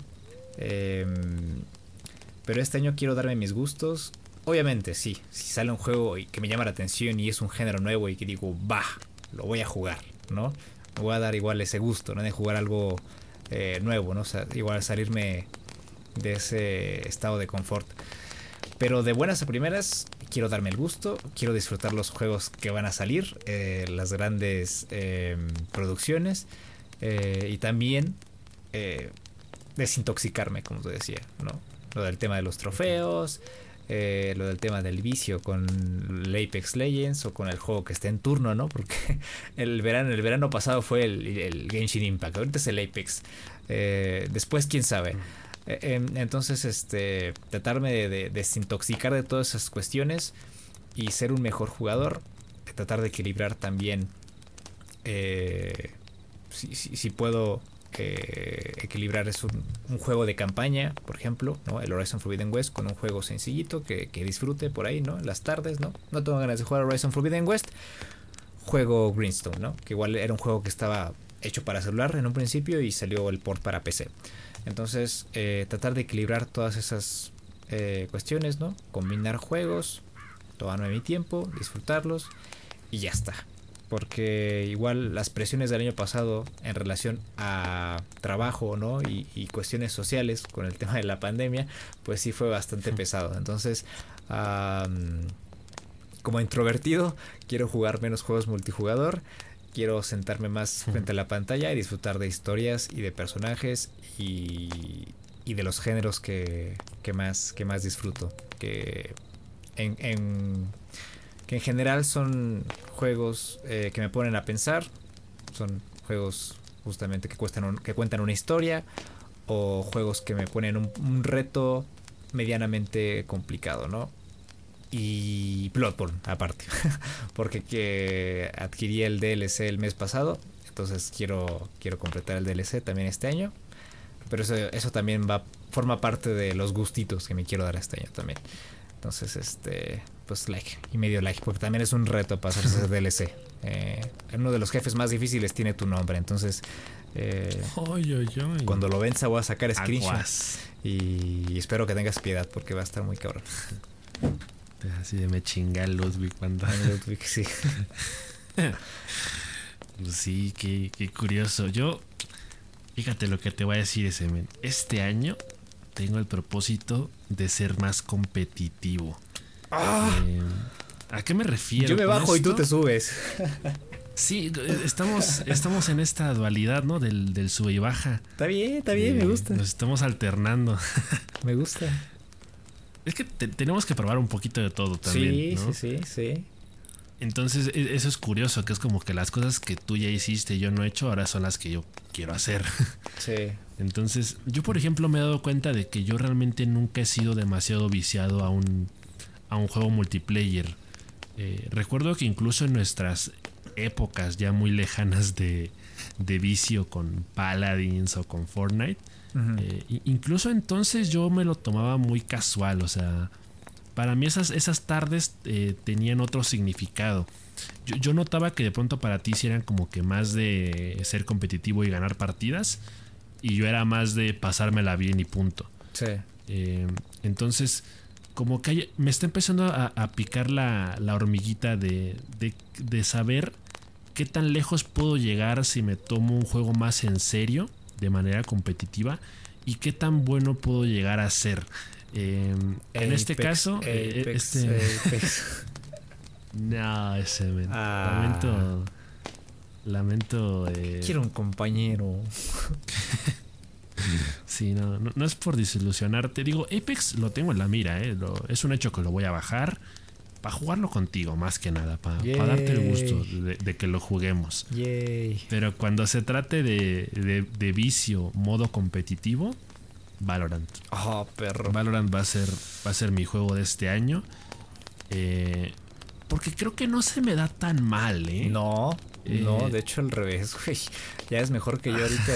Pero este año quiero darme mis gustos. Obviamente, sí. Si sale un juego que me llama la atención y es un género nuevo y que digo, bah, lo voy a jugar, ¿no? Me voy a dar igual ese gusto, ¿no? De jugar algo nuevo, ¿no? O sea, igual salirme de ese estado de confort. Pero de buenas a primeras, quiero darme el gusto. Quiero disfrutar los juegos que van a salir. Las grandes producciones. Y también desintoxicarme, como te decía, ¿no? Lo del tema de los trofeos, lo del tema del vicio con el Apex Legends o con el juego que esté en turno, ¿no? Porque el verano pasado fue el Genshin Impact, ahorita es el Apex. Después, quién sabe. Entonces, tratarme de desintoxicar de todas esas cuestiones y ser un mejor jugador. Tratar de equilibrar también, si puedo equilibrar es un juego de campaña, por ejemplo, ¿no? El Horizon Forbidden West con un juego sencillito que disfrute por ahí, ¿no? En las tardes, ¿no? No tengo ganas de jugar Horizon Forbidden West. Juego Greenstone, ¿no? Que igual era un juego que estaba hecho para celular en un principio y salió el port para PC. Entonces, tratar de equilibrar todas esas cuestiones, ¿no? Combinar juegos, tomarme mi tiempo, disfrutarlos y ya está. Porque igual las presiones del año pasado en relación a trabajo, ¿no? Y cuestiones sociales con el tema de la pandemia, pues sí fue bastante pesado. Entonces, como introvertido, quiero jugar menos juegos multijugador quiero sentarme más frente a la pantalla y disfrutar de historias y de personajes y de los géneros que más disfruto. Que que en general son juegos que me ponen a pensar. Son juegos justamente que cuentan una historia, o juegos que me ponen un reto medianamente complicado, ¿no? Y Bloodborne aparte, porque que adquirí el DLC el mes pasado, entonces quiero completar el DLC también este año, pero eso también forma parte de los gustitos que me quiero dar este año también. Entonces pues like y medio like, porque también es un reto pasarse ese DLC. Uno de los jefes más difíciles tiene tu nombre, entonces cuando lo venza voy a sacar screenshot y espero que tengas piedad, porque va a estar muy cabrón. Así de me chinga Ludwig cuando... Ludwig, sí. Sí, qué curioso. Yo, fíjate lo que te voy a decir ese men. Este año tengo el propósito de ser más competitivo. ¿A qué me refiero? Yo me bajo y tú te subes. Sí, estamos en esta dualidad, ¿no? Del sube y baja. Está bien, me gusta. Nos estamos alternando. Me gusta. Es que tenemos que probar un poquito de todo también, ¿no? Sí. Entonces, eso es curioso, que es como que las cosas que tú ya hiciste y yo no he hecho, ahora son las que yo quiero hacer. Sí. Entonces, yo por ejemplo me he dado cuenta de que yo realmente nunca he sido demasiado viciado a un juego multiplayer. Recuerdo que incluso en nuestras épocas ya muy lejanas de vicio con Paladins o con Fortnite, incluso entonces yo me lo tomaba muy casual. O sea, para mí esas tardes tenían otro significado. Yo notaba que de pronto para ti sí eran como que más de ser competitivo y ganar partidas, y yo era más de pasármela bien y punto. Sí. Entonces como que me está empezando a picar la hormiguita de saber qué tan lejos puedo llegar si me tomo un juego más en serio, de manera competitiva, y qué tan bueno puedo llegar a ser. En este caso, Apex. No, ese lamento. Quiero un compañero. Sí, no es por desilusionarte. Digo, Apex lo tengo en la mira, es un hecho que lo voy a bajar para jugarlo contigo, más que nada, para darte el gusto de que lo juguemos. Yay. Pero cuando se trate de vicio, modo competitivo, Valorant. Oh, perro. Valorant va a ser mi juego de este año. Porque creo que no se me da tan mal, ¿eh? No, de hecho al revés, güey. Ya es mejor que yo ahorita.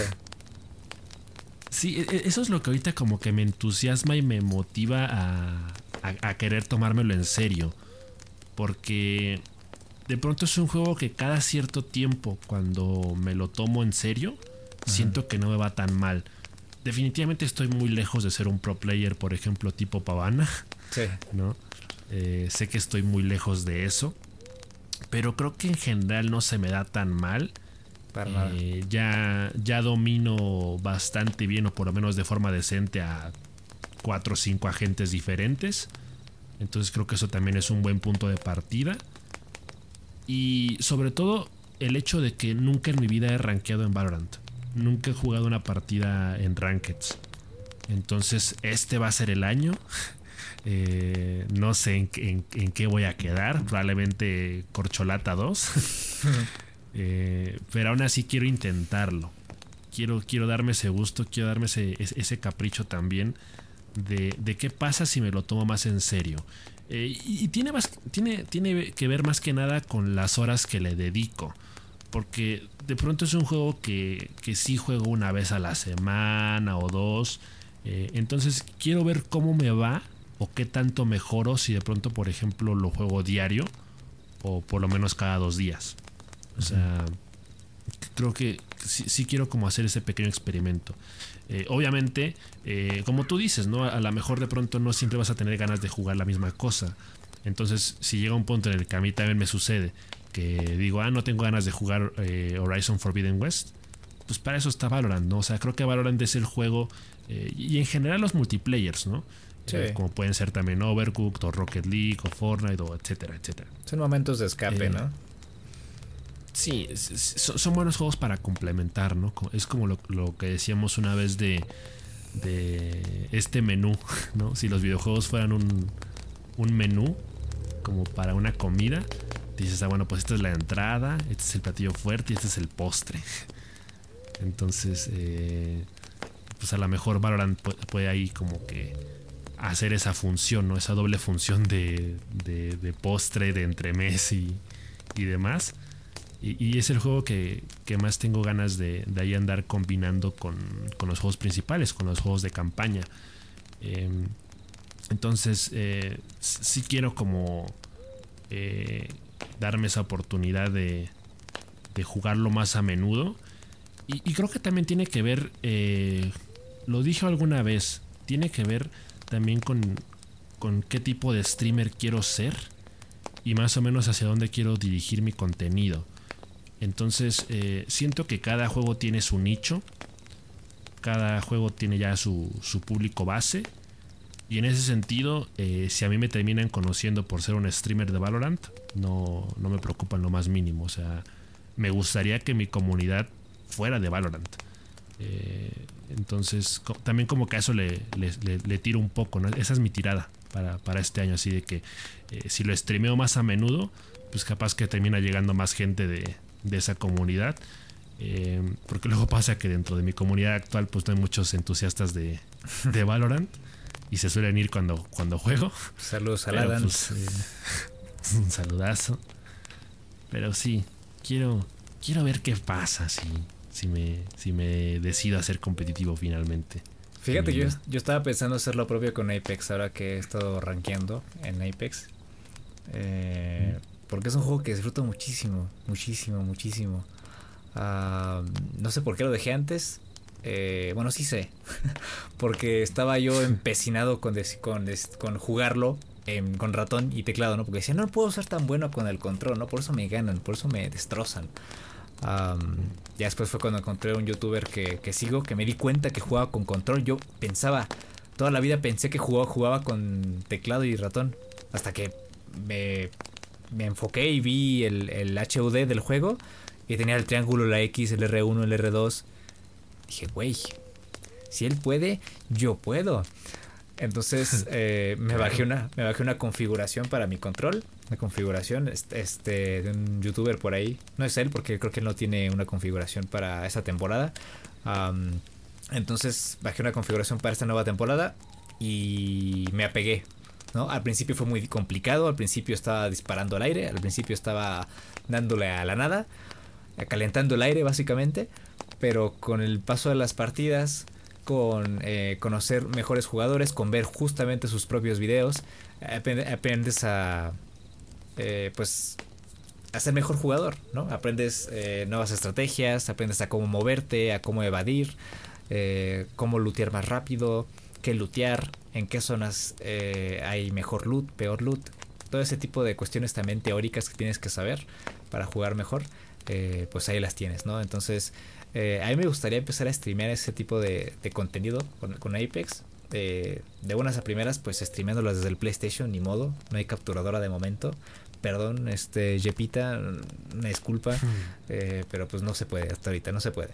Sí, eso es lo que ahorita como que me entusiasma y me motiva a querer tomármelo en serio. Porque de pronto es un juego que cada cierto tiempo, cuando me lo tomo en serio, siento que no me va tan mal. Definitivamente estoy muy lejos de ser un pro player, por ejemplo, tipo Pavana. Sí. ¿No? Sé que estoy muy lejos de eso. Pero creo que en general no se me da tan mal. Para nada. Ya domino bastante bien, o por lo menos de forma decente, a 4 o 5 agentes diferentes. Entonces creo que eso también es un buen punto de partida. Y sobre todo el hecho de que nunca en mi vida he rankeado en Valorant. Nunca he jugado una partida en Rankeds. Entonces este va a ser el año. No sé en qué voy a quedar. Probablemente Corcholata 2. Pero aún así quiero intentarlo. Quiero darme ese gusto. Quiero darme ese capricho también de qué pasa si me lo tomo más en serio. Y tiene que ver más que nada con las horas que le dedico. Porque de pronto es un juego que sí juego una vez a la semana o dos. Entonces quiero ver cómo me va o qué tanto mejoro si de pronto, por ejemplo, lo juego diario o por lo menos cada 2 días. O sea, creo que sí quiero como hacer ese pequeño experimento. Obviamente, como tú dices, ¿no? A lo mejor de pronto no siempre vas a tener ganas de jugar la misma cosa. Entonces, si llega un punto en el que a mí también me sucede que digo, no tengo ganas de jugar Horizon Forbidden West, pues para eso está Valorant, ¿no? O sea, creo que Valorant es el juego, y en general los multiplayers, ¿no? Sí. Como pueden ser también Overcooked o Rocket League o Fortnite o etcétera, etcétera. Son momentos de escape, ¿no? Sí, son buenos juegos para complementar, ¿no? Es como lo que decíamos una vez de este menú, ¿no? Si los videojuegos fueran un menú como para una comida, dices, bueno, pues esta es la entrada, este es el platillo fuerte y este es el postre. Entonces, pues a lo mejor Valorant puede ahí como que hacer esa función, ¿no? Esa doble función de postre, de entremés y demás. Y es el juego que más tengo ganas de ahí andar combinando con los juegos principales, con los juegos de campaña. Entonces, sí quiero como darme esa oportunidad de jugarlo más a menudo. Y creo que también tiene que ver, lo dije alguna vez, tiene que ver también con qué tipo de streamer quiero ser y más o menos hacia dónde quiero dirigir mi contenido. Entonces, siento que cada juego tiene su nicho, cada juego tiene ya su público base. Y en ese sentido, si a mí me terminan conociendo por ser un streamer de Valorant, no me preocupa en lo más mínimo. O sea, me gustaría que mi comunidad fuera de Valorant. Entonces, también como que a eso le tiro un poco, ¿no? Esa es mi tirada para este año. Así de que si lo streameo más a menudo, pues capaz que termina llegando más gente de esa comunidad. Porque luego pasa que dentro de mi comunidad actual pues no hay muchos entusiastas de Valorant. Y se suelen ir cuando juego. Saludos a Alan. Pues, un saludazo. Pero sí, quiero ver qué pasa si me decido a ser competitivo finalmente. Fíjate que yo estaba pensando hacer lo propio con Apex ahora que he estado rankeando en Apex. Porque es un juego que disfruto muchísimo. No sé por qué lo dejé antes. Bueno, sí sé. Porque estaba yo empecinado con jugarlo con ratón y teclado, ¿no? Porque decía, no puedo ser tan bueno con el control, ¿no? Por eso me ganan, por eso me destrozan. Ya después fue cuando encontré un youtuber que sigo, que me di cuenta que jugaba con control. Yo pensaba, toda la vida pensé que jugaba con teclado y ratón. Hasta que me enfoqué y vi el HUD del juego. Y tenía el triángulo, la X, el R1, el R2. Dije, güey, si él puede, yo puedo. Entonces me bajé una configuración para mi control. Una configuración de un youtuber por ahí. No es él, porque creo que él no tiene una configuración para esa temporada. Entonces bajé una configuración para esta nueva temporada y me apegué, ¿no? Al principio fue muy complicado. Al principio estaba disparando al aire. Al principio estaba dándole a la nada, calentando el aire básicamente. Pero con el paso de las partidas, con conocer mejores jugadores, con ver justamente sus propios videos, aprendes a pues a ser mejor jugador, ¿no? Aprendes nuevas estrategias, aprendes a cómo moverte, a cómo evadir, cómo lootear más rápido, qué lootear, en qué zonas hay mejor loot, peor loot. Todo ese tipo de cuestiones también teóricas que tienes que saber para jugar mejor, pues ahí las tienes, ¿no? Entonces a mí me gustaría empezar a streamear ese tipo de contenido con Apex. De buenas a primeras, pues streameándolas desde el PlayStation, ni modo, no hay capturadora de momento. Perdón, Jepita, una disculpa, pero pues no se puede, hasta ahorita no se puede.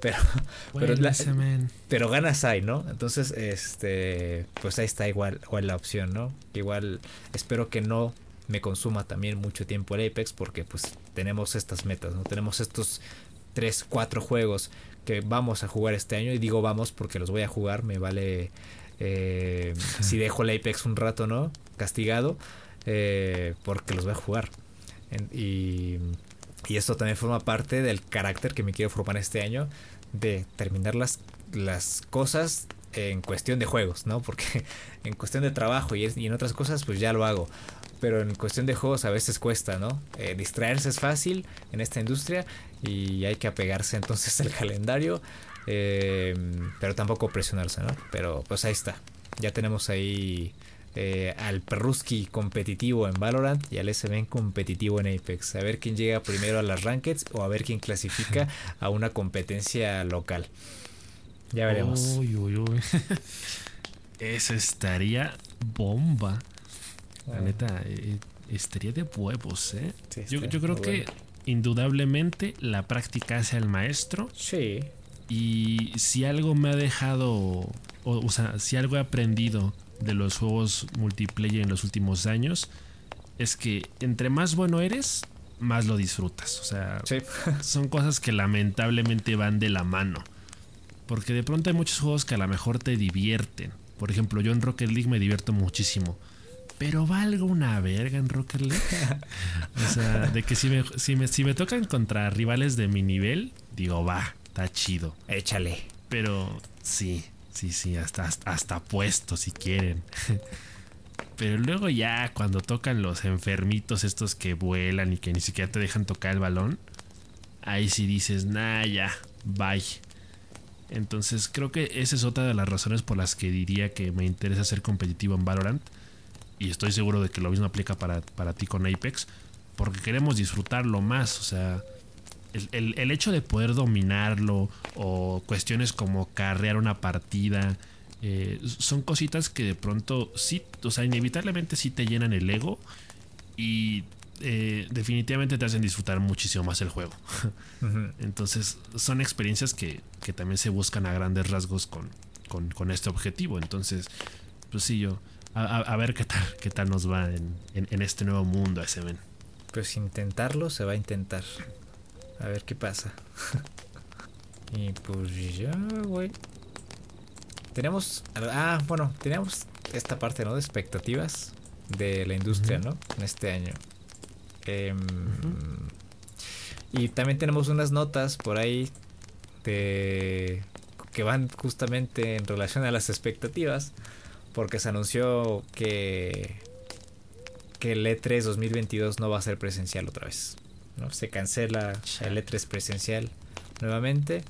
Pero ganas hay, ¿no? Entonces, pues ahí está igual la opción, ¿no? Igual espero que no me consuma también mucho tiempo el Apex, porque pues tenemos estas metas, ¿no? Tenemos estos 3-4 juegos que vamos a jugar este año, y digo vamos porque los voy a jugar, me vale si dejo el Apex un rato, ¿no? Castigado, porque los voy a jugar. Y esto también forma parte del carácter que me quiero formar este año, de terminar las cosas en cuestión de juegos, ¿no? Porque en cuestión de trabajo y en otras cosas pues ya lo hago, pero en cuestión de juegos a veces cuesta, ¿no? Distraerse es fácil en esta industria y hay que apegarse entonces al calendario, pero tampoco presionarse, ¿no? Pero pues ahí está, ya tenemos ahí al Perruski competitivo en Valorant y al SBN competitivo en Apex. A ver quién llega primero a las Rankeds o a ver quién clasifica a una competencia local. Ya veremos. Uy. Eso estaría bomba. La neta, estaría de huevos, ¿eh? Sí, yo creo que indudablemente la práctica hace al maestro. Sí. Y si algo me ha dejado, o sea, si algo he aprendido de los juegos multiplayer en los últimos años, es que entre más bueno eres, más lo disfrutas. O sea, sí. Son cosas que lamentablemente van de la mano. Porque de pronto hay muchos juegos que a lo mejor te divierten. Por ejemplo, yo en Rocket League me divierto muchísimo. Pero valgo una verga en Rocket League. O sea, de que si me tocan contra rivales de mi nivel, digo, va, está chido. Échale. Pero sí, hasta puesto si quieren. Pero luego ya cuando tocan los enfermitos estos que vuelan y que ni siquiera te dejan tocar el balón, ahí sí dices, nah, ya, bye. Entonces creo que esa es otra de las razones por las que diría que me interesa ser competitivo en Valorant. Y estoy seguro de que lo mismo aplica para ti con Apex, porque queremos disfrutarlo más. O sea, el hecho de poder dominarlo, o cuestiones como carrear una partida, son cositas que de pronto sí, o sea, inevitablemente sí te llenan el ego y definitivamente te hacen disfrutar muchísimo más el juego. Uh-huh. Entonces son experiencias que también se buscan a grandes rasgos con este objetivo. Entonces, pues sí, yo a ver qué tal nos va en este nuevo mundo, SMN. Pues intentarlo se va a intentar. A ver qué pasa. Y pues ya, güey. Tenemos esta parte, ¿no? De expectativas de la industria, uh-huh, ¿no? En este año. Uh-huh. Y también tenemos unas notas por ahí que van justamente en relación a las expectativas, porque se anunció que el E3 2022 no va a ser presencial otra vez, ¿no? Se cancela el E3 presencial nuevamente.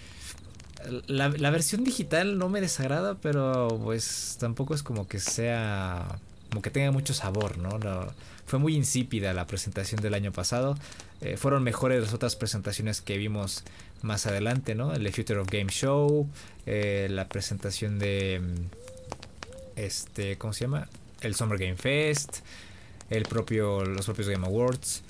La versión digital no me desagrada, pero pues tampoco es como que sea, como que tenga mucho sabor, ¿no? Fue muy insípida la presentación del año pasado. Fueron mejores las otras presentaciones que vimos más adelante, ¿no? El The Future of Game Show, la presentación de ¿cómo se llama? El Summer Game Fest, los propios Game Awards.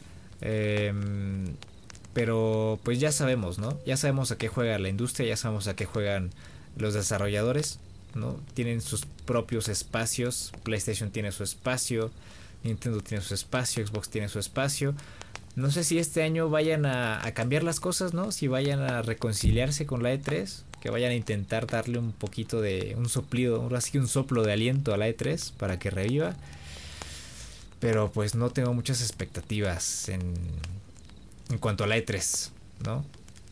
Pero pues ya sabemos, ¿no? Ya sabemos a qué juega la industria, ya sabemos a qué juegan los desarrolladores, ¿no? Tienen sus propios espacios. PlayStation tiene su espacio, Nintendo tiene su espacio, Xbox tiene su espacio. No sé si este año vayan a cambiar las cosas, ¿no? Si vayan a reconciliarse con la E3, que vayan a intentar darle un poquito de un soplido, así que un soplo de aliento a la E3 para que reviva. Pero pues no tengo muchas expectativas en cuanto a la E3, ¿no?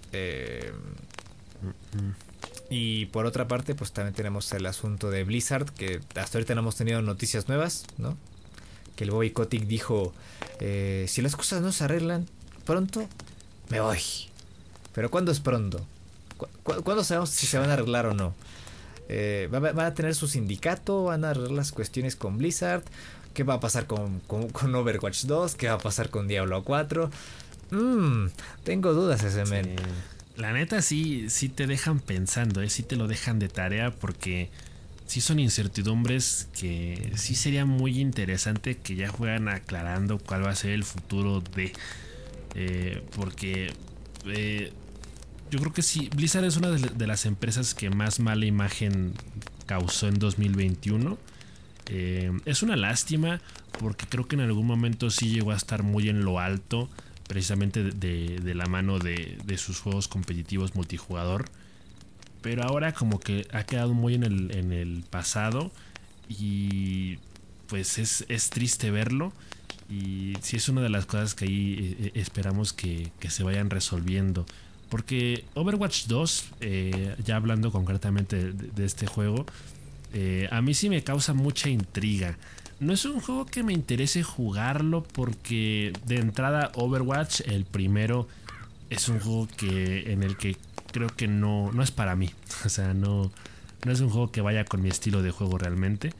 Y por otra parte, pues también tenemos el asunto de Blizzard, que hasta ahorita no hemos tenido noticias nuevas, ¿no? Que el Bobby Kotick dijo, si las cosas no se arreglan pronto, me voy. Pero ¿cuándo es pronto? ¿Cuándo sabemos si se van a arreglar o no? ¿Van a tener su sindicato? ¿Van a arreglar las cuestiones con Blizzard? ¿Qué va a pasar con Overwatch 2? ¿Qué va a pasar con Diablo 4? Tengo dudas, ese men. Sí. La neta sí te dejan pensando, sí te lo dejan de tarea, porque sí son incertidumbres que sí sería muy interesante que ya fueran aclarando cuál va a ser el futuro de... porque yo creo que sí, Blizzard es una de las empresas que más mala imagen causó en 2021. Es una lástima, porque creo que en algún momento sí llegó a estar muy en lo alto, precisamente de la mano de sus juegos competitivos multijugador. Pero ahora como que ha quedado muy en el pasado, y pues es triste verlo. Y sí es una de las cosas que ahí esperamos que se vayan resolviendo. Porque Overwatch 2, ya hablando concretamente de este juego, a mí sí me causa mucha intriga. No es un juego que me interese jugarlo, porque de entrada Overwatch, el primero, es un juego en el que creo que no es para mí. O sea, no es un juego que vaya con mi estilo de juego realmente.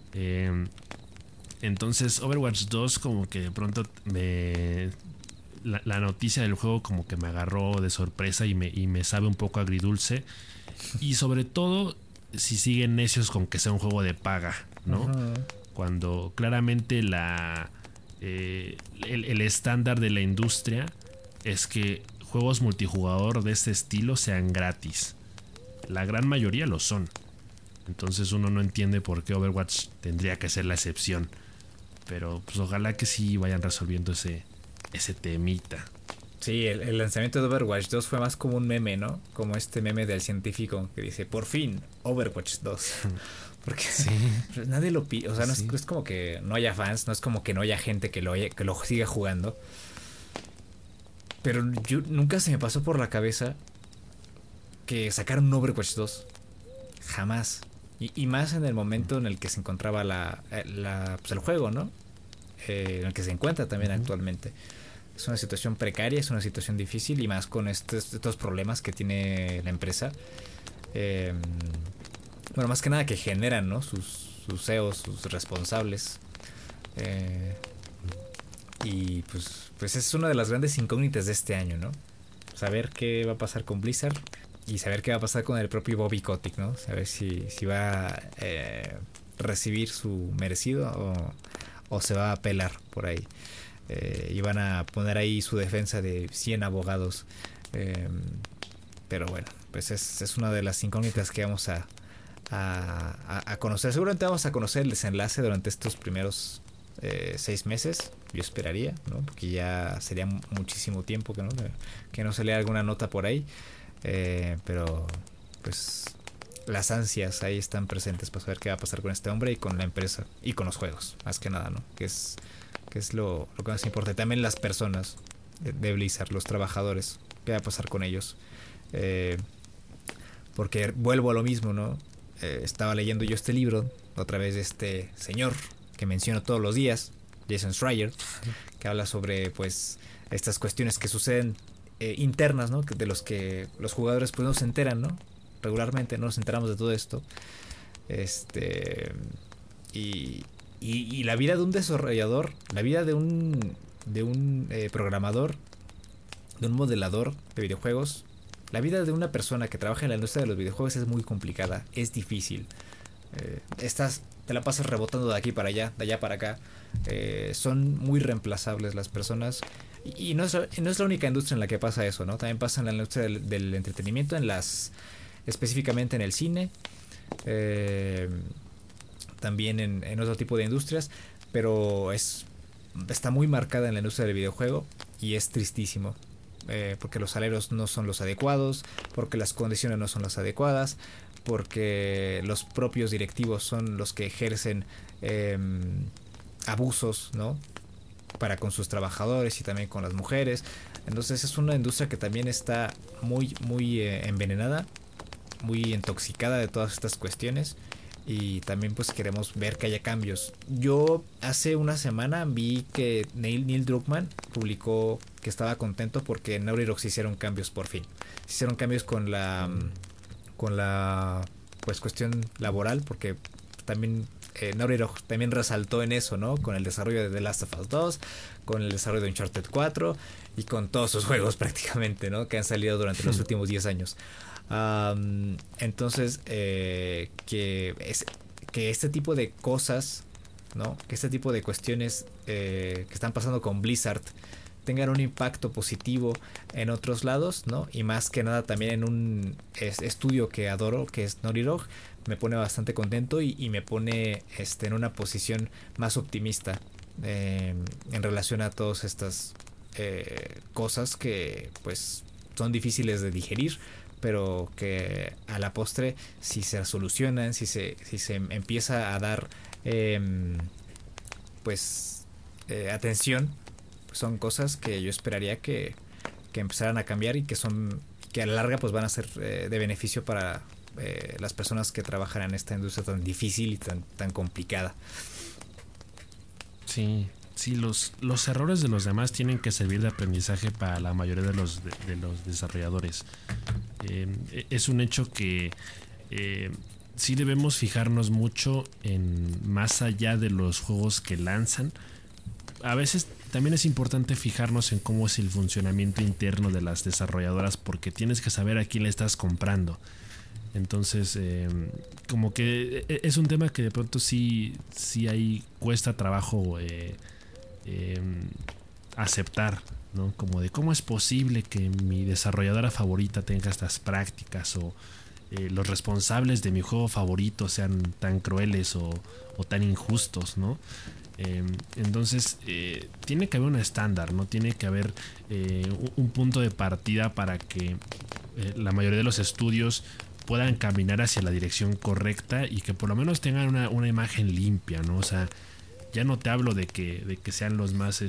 Entonces Overwatch 2 como que de pronto la noticia del juego como que me agarró de sorpresa y me sabe un poco agridulce. Y sobre todo si siguen necios con que sea un juego de paga, ¿no? Uh-huh. Cuando claramente el estándar de la industria es que juegos multijugador de este estilo sean gratis. La gran mayoría lo son. Entonces uno no entiende por qué Overwatch tendría que ser la excepción. Pero pues ojalá que sí vayan resolviendo ese temita. Sí, el lanzamiento de Overwatch 2 fue más como un meme, ¿no? Como este meme del científico que dice, por fin, Overwatch 2. Porque sí. Nadie lo pide, o sea, no es, es como que no haya fans, no es como que no haya gente que lo siga jugando. Pero yo nunca se me pasó por la cabeza que sacaron un Overwatch 2. Jamás. Y más en el momento en el que se encontraba pues el juego, ¿no? En el que se encuentra también actualmente. Es una situación precaria, es una situación difícil y más con estos problemas que tiene la empresa. Bueno, más que nada que generan, ¿no? Sus CEOs, sus responsables. Y pues es una de las grandes incógnitas de este año, ¿no? Saber qué va a pasar con Blizzard y saber qué va a pasar con el propio Bobby Kotick, ¿no? Saber si va a recibir su merecido o se va a apelar por ahí. Y van a poner ahí su defensa de 100 abogados. Pero bueno, pues es una de las incógnitas que vamos a conocer. Seguramente vamos a conocer el desenlace durante estos primeros 6 meses, yo esperaría, ¿no? Porque ya sería muchísimo tiempo que no se lea alguna nota por ahí. Pero pues las ansias ahí están presentes para saber qué va a pasar con este hombre y con la empresa y con los juegos, más que nada, ¿no? Que es lo que más importa. También las personas de Blizzard, los trabajadores, qué va a pasar con ellos. Porque vuelvo a lo mismo, ¿no? Estaba leyendo yo este libro otra vez de este señor que menciono todos los días, Jason Schreier, que habla sobre pues estas cuestiones que suceden internas, ¿no? De los que los jugadores pues no se enteran, ¿no? Regularmente no nos enteramos de todo esto. Y la vida de un desarrollador, la vida de un programador, de un modelador de videojuegos, la vida de una persona que trabaja en la industria de los videojuegos es muy complicada, es difícil. Te la pasas rebotando de aquí para allá, de allá para acá. Son muy reemplazables las personas. Y no es la única industria en la que pasa eso, ¿no? También pasa en la industria del entretenimiento, específicamente en el cine. También en otro tipo de industrias. Pero está muy marcada en la industria del videojuego. Y es tristísimo. Porque los salarios no son los adecuados. Porque las condiciones no son las adecuadas. Porque los propios directivos son los que ejercen abusos, ¿no? Para con sus trabajadores y también con las mujeres. Entonces es una industria que también está muy envenenada, muy intoxicada de todas estas cuestiones. Y también pues queremos ver que haya cambios. Yo hace una semana vi que Neil Druckmann publicó que estaba contento porque en Naughty Dog se hicieron cambios por fin. Se hicieron cambios con la pues cuestión laboral, porque también Naughty Dog también resaltó en eso, ¿no? Con el desarrollo de The Last of Us 2, con el desarrollo de Uncharted 4 y con todos sus juegos prácticamente, ¿no? Que han salido durante los últimos 10 años. Entonces que este tipo de cosas, ¿no? Que este tipo de cuestiones que están pasando con Blizzard tengan un impacto positivo en otros lados, ¿no? Y más que nada también en un estudio que adoro, que es Naughty Dog, me pone bastante contento y me pone en una posición más optimista en relación a todas estas cosas que pues son difíciles de digerir, pero que a la postre si se solucionan, si se empieza a dar atención, son cosas que yo esperaría que empezaran a cambiar y que a la larga pues van a ser de beneficio para las personas que trabajan en esta industria tan difícil y tan complicada. Sí, los errores de los demás tienen que servir de aprendizaje para la mayoría de los desarrolladores. Es un hecho que sí debemos fijarnos mucho en más allá de los juegos que lanzan. A veces también es importante fijarnos en cómo es el funcionamiento interno de las desarrolladoras, porque tienes que saber a quién le estás comprando. Entonces como que es un tema que de pronto sí ahí cuesta trabajo aceptar, ¿no? Como de cómo es posible que mi desarrolladora favorita tenga estas prácticas o los responsables de mi juego favorito sean tan crueles o tan injustos, ¿no? Entonces tiene que haber un estándar, ¿no? Tiene que haber un punto de partida para que la mayoría de los estudios puedan caminar hacia la dirección correcta y que por lo menos tengan una imagen limpia, ¿no? O sea, ya no te hablo de que sean los más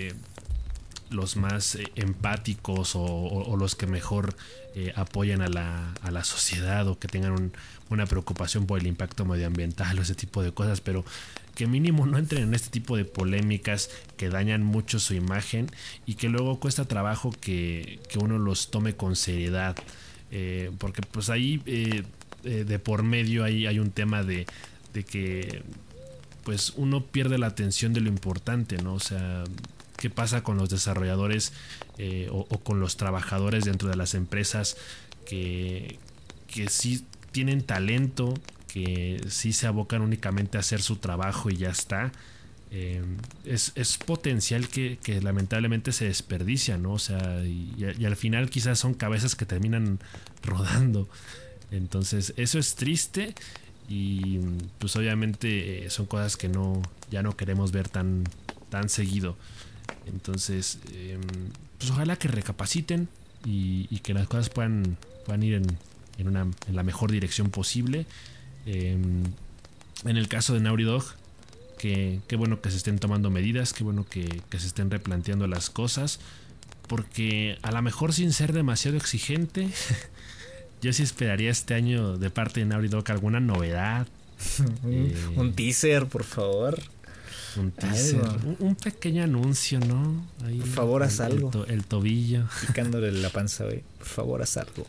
empáticos o los que mejor apoyan a la sociedad o que tengan una preocupación por el impacto medioambiental o ese tipo de cosas, pero que mínimo no entren en este tipo de polémicas que dañan mucho su imagen y que luego cuesta trabajo que uno los tome con seriedad, porque pues ahí de por medio hay un tema de que pues uno pierde la atención de lo importante, ¿no? O sea, ¿qué pasa con los desarrolladores o con los trabajadores dentro de las empresas que sí tienen talento, que sí se abocan únicamente a hacer su trabajo y ya está? Es potencial que lamentablemente se desperdicia, ¿no? O sea, y al final quizás son cabezas que terminan rodando. Entonces, eso es triste y pues obviamente son cosas que ya no queremos ver tan seguido. Entonces, pues ojalá que recapaciten y que las cosas puedan ir en la mejor dirección posible. En el caso de Naughty Dog, qué bueno que se estén tomando medidas, qué bueno que se estén replanteando las cosas, porque a lo mejor sin ser demasiado exigente, yo sí esperaría este año de parte de Naughty Dog alguna novedad. Un teaser, por favor. Un teaser, un pequeño anuncio, ¿no? Ahí, por favor, haz algo. El tobillo. Picándole la panza, güey. Por favor, haz algo.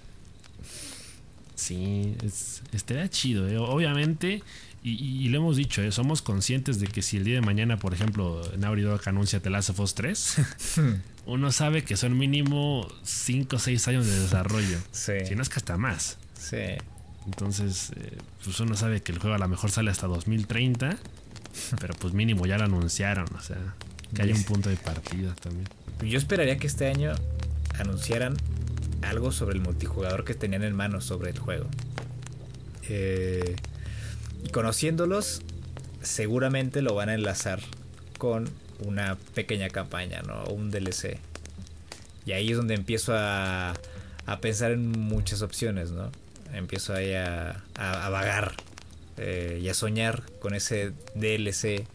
Sí, estaría chido, ¿eh? Obviamente, y lo hemos dicho, somos conscientes de que si el día de mañana, por ejemplo, Naughty Dog anuncia The Last of Us 3, uno sabe que son mínimo 5 o 6 años de desarrollo. Sí. Si no es que hasta más. Sí. Entonces, pues uno sabe que el juego a lo mejor sale hasta 2030, pero pues mínimo ya lo anunciaron, o sea, que haya un punto de partida también. Yo esperaría que este año anunciaran algo sobre el multijugador que tenían en mano sobre el juego. Y conociéndolos, seguramente lo van a enlazar con una pequeña campaña, ¿no? Un DLC. Y ahí es donde empiezo a pensar en muchas opciones, ¿no? Empiezo ahí a vagar y a soñar con ese DLC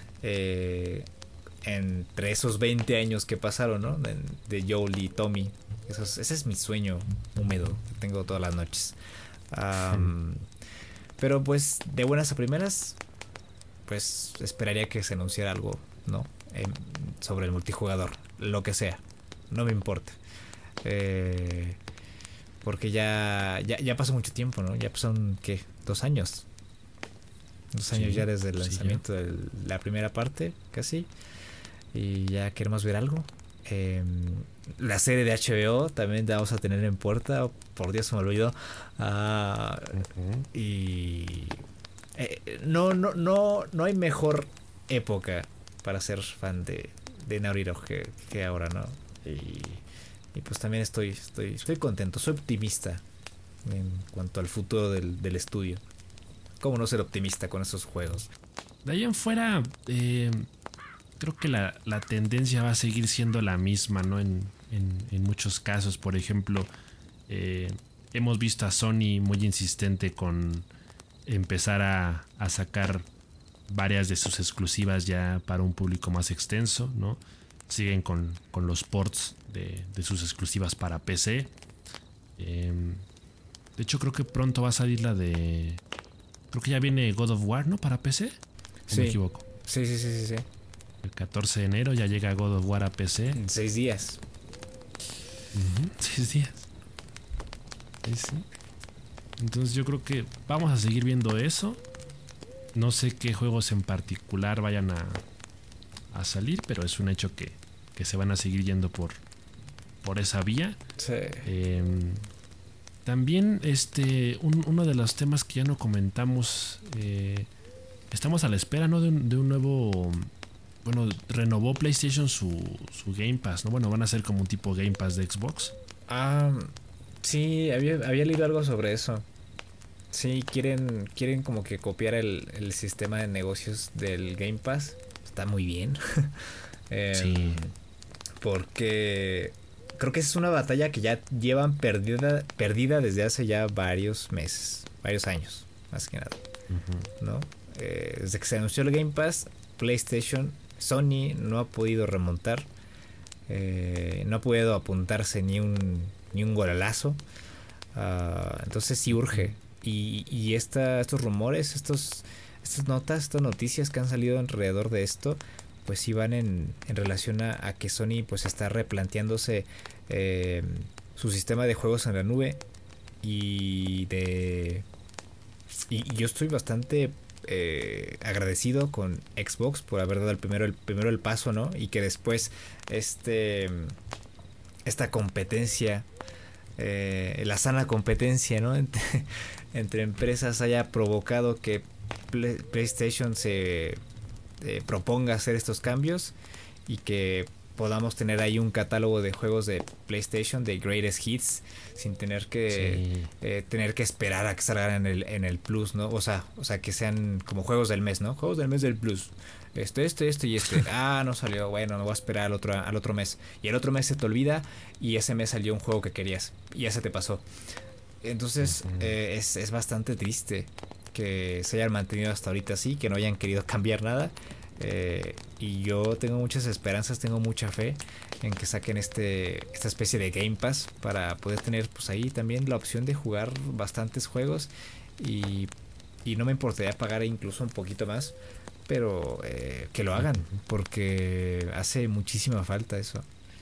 entre esos 20 años que pasaron, ¿no? De Joel y Tommy. Ese es mi sueño húmedo que tengo todas las noches. Pero pues de buenas a primeras, pues esperaría que se anunciara algo, ¿no? Sobre el multijugador, lo que sea, no me importa. Porque ya pasó mucho tiempo, ¿no? Ya pasaron, ¿qué? 2 años. 2 años ya desde el lanzamiento de la primera parte, casi. Y ya queremos ver algo. La serie de HBO también la vamos a tener en puerta. Oh, por Dios, se me olvidó. Y no hay mejor época para ser fan de Naughty Dog que ahora, ¿no? Y pues también estoy contento, soy optimista en cuanto al futuro del estudio. ¿Cómo no ser optimista con esos juegos? De ahí en fuera, creo que la tendencia va a seguir siendo la misma, ¿no? En muchos casos, por ejemplo, hemos visto a Sony muy insistente con empezar a sacar varias de sus exclusivas ya para un público más extenso, ¿no? Siguen con los ports de sus exclusivas para PC. De hecho, creo que pronto va a salir creo que ya viene God of War, ¿no? Para PC. ¿O me equivoco? Sí. El 14 de enero ya llega God of War a PC. En 6 días. 6 días. Sí. Entonces yo creo que vamos a seguir viendo eso. No sé qué juegos en particular vayan a salir, pero es un hecho que se van a seguir yendo por esa vía. Sí. También uno de los temas que ya no comentamos, estamos a la espera, ¿no? de un nuevo bueno, renovó PlayStation su Game Pass, ¿no? Bueno, van a ser como un tipo Game Pass de Xbox. Sí, había leído algo sobre eso. Sí, quieren como que copiar el sistema de negocios del Game Pass. Está muy bien. Sí. Porque creo que es una batalla que ya llevan perdida desde hace ya varios meses, varios años, más que nada. ¿No? Desde que se anunció el Game Pass, PlayStation, Sony no ha podido remontar. No ha podido apuntarse ni un golalazo. Entonces sí urge. Y estos rumores, estas notas, estas noticias que han salido alrededor de esto, pues sí van en relación a que Sony pues está replanteándose su sistema de juegos en la nube. Y yo estoy bastante agradecido con Xbox por haber dado primero el paso, ¿no? Y que después esta competencia, la sana competencia, ¿no? Entre empresas haya provocado que PlayStation se proponga hacer estos cambios y que podamos tener ahí un catálogo de juegos de PlayStation de Greatest Hits sin tener que esperar a que salgan en el Plus, ¿no? O sea, que sean como juegos del mes, ¿no? Juegos del mes del Plus. Este y este. No salió. Bueno, me voy a esperar al otro mes. Y el otro mes se te olvida y ese mes salió un juego que querías y ya se te pasó. Entonces es bastante triste que se hayan mantenido hasta ahorita así, que no hayan querido cambiar nada. Y yo tengo muchas esperanzas, tengo mucha fe en que saquen esta especie de Game Pass para poder tener pues ahí también la opción de jugar bastantes juegos y no me importaría pagar incluso un poquito más, pero que lo hagan porque hace muchísima falta eso.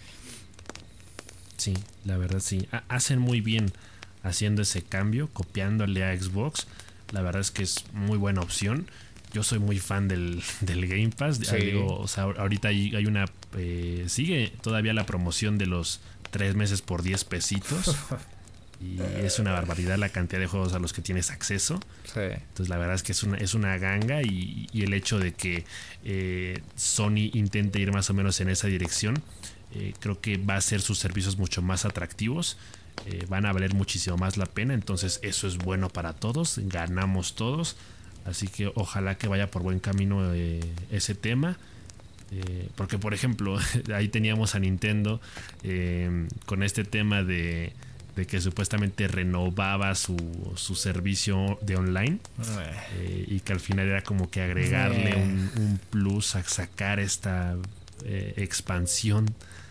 Sí, la verdad sí. Hacen muy bien haciendo ese cambio, copiándole a Xbox. La verdad es que es muy buena opción. Yo soy muy fan del Game Pass. Sí. Digo, o sea, ahorita hay una... sigue todavía la promoción de los 3 meses por 10 pesitos. Y es una barbaridad la cantidad de juegos a los que tienes acceso. Sí. Entonces la verdad es que es una ganga. Y el hecho de que Sony intente ir más o menos en esa dirección, creo que va a hacer sus servicios mucho más atractivos. Van a valer muchísimo más la pena. Entonces eso es bueno para todos. Ganamos todos. Así que ojalá que vaya por buen camino ese tema. Porque por ejemplo, ahí teníamos a Nintendo con este tema de que supuestamente renovaba su servicio de online. Y que al final era como que agregarle un plus a sacar esta expansión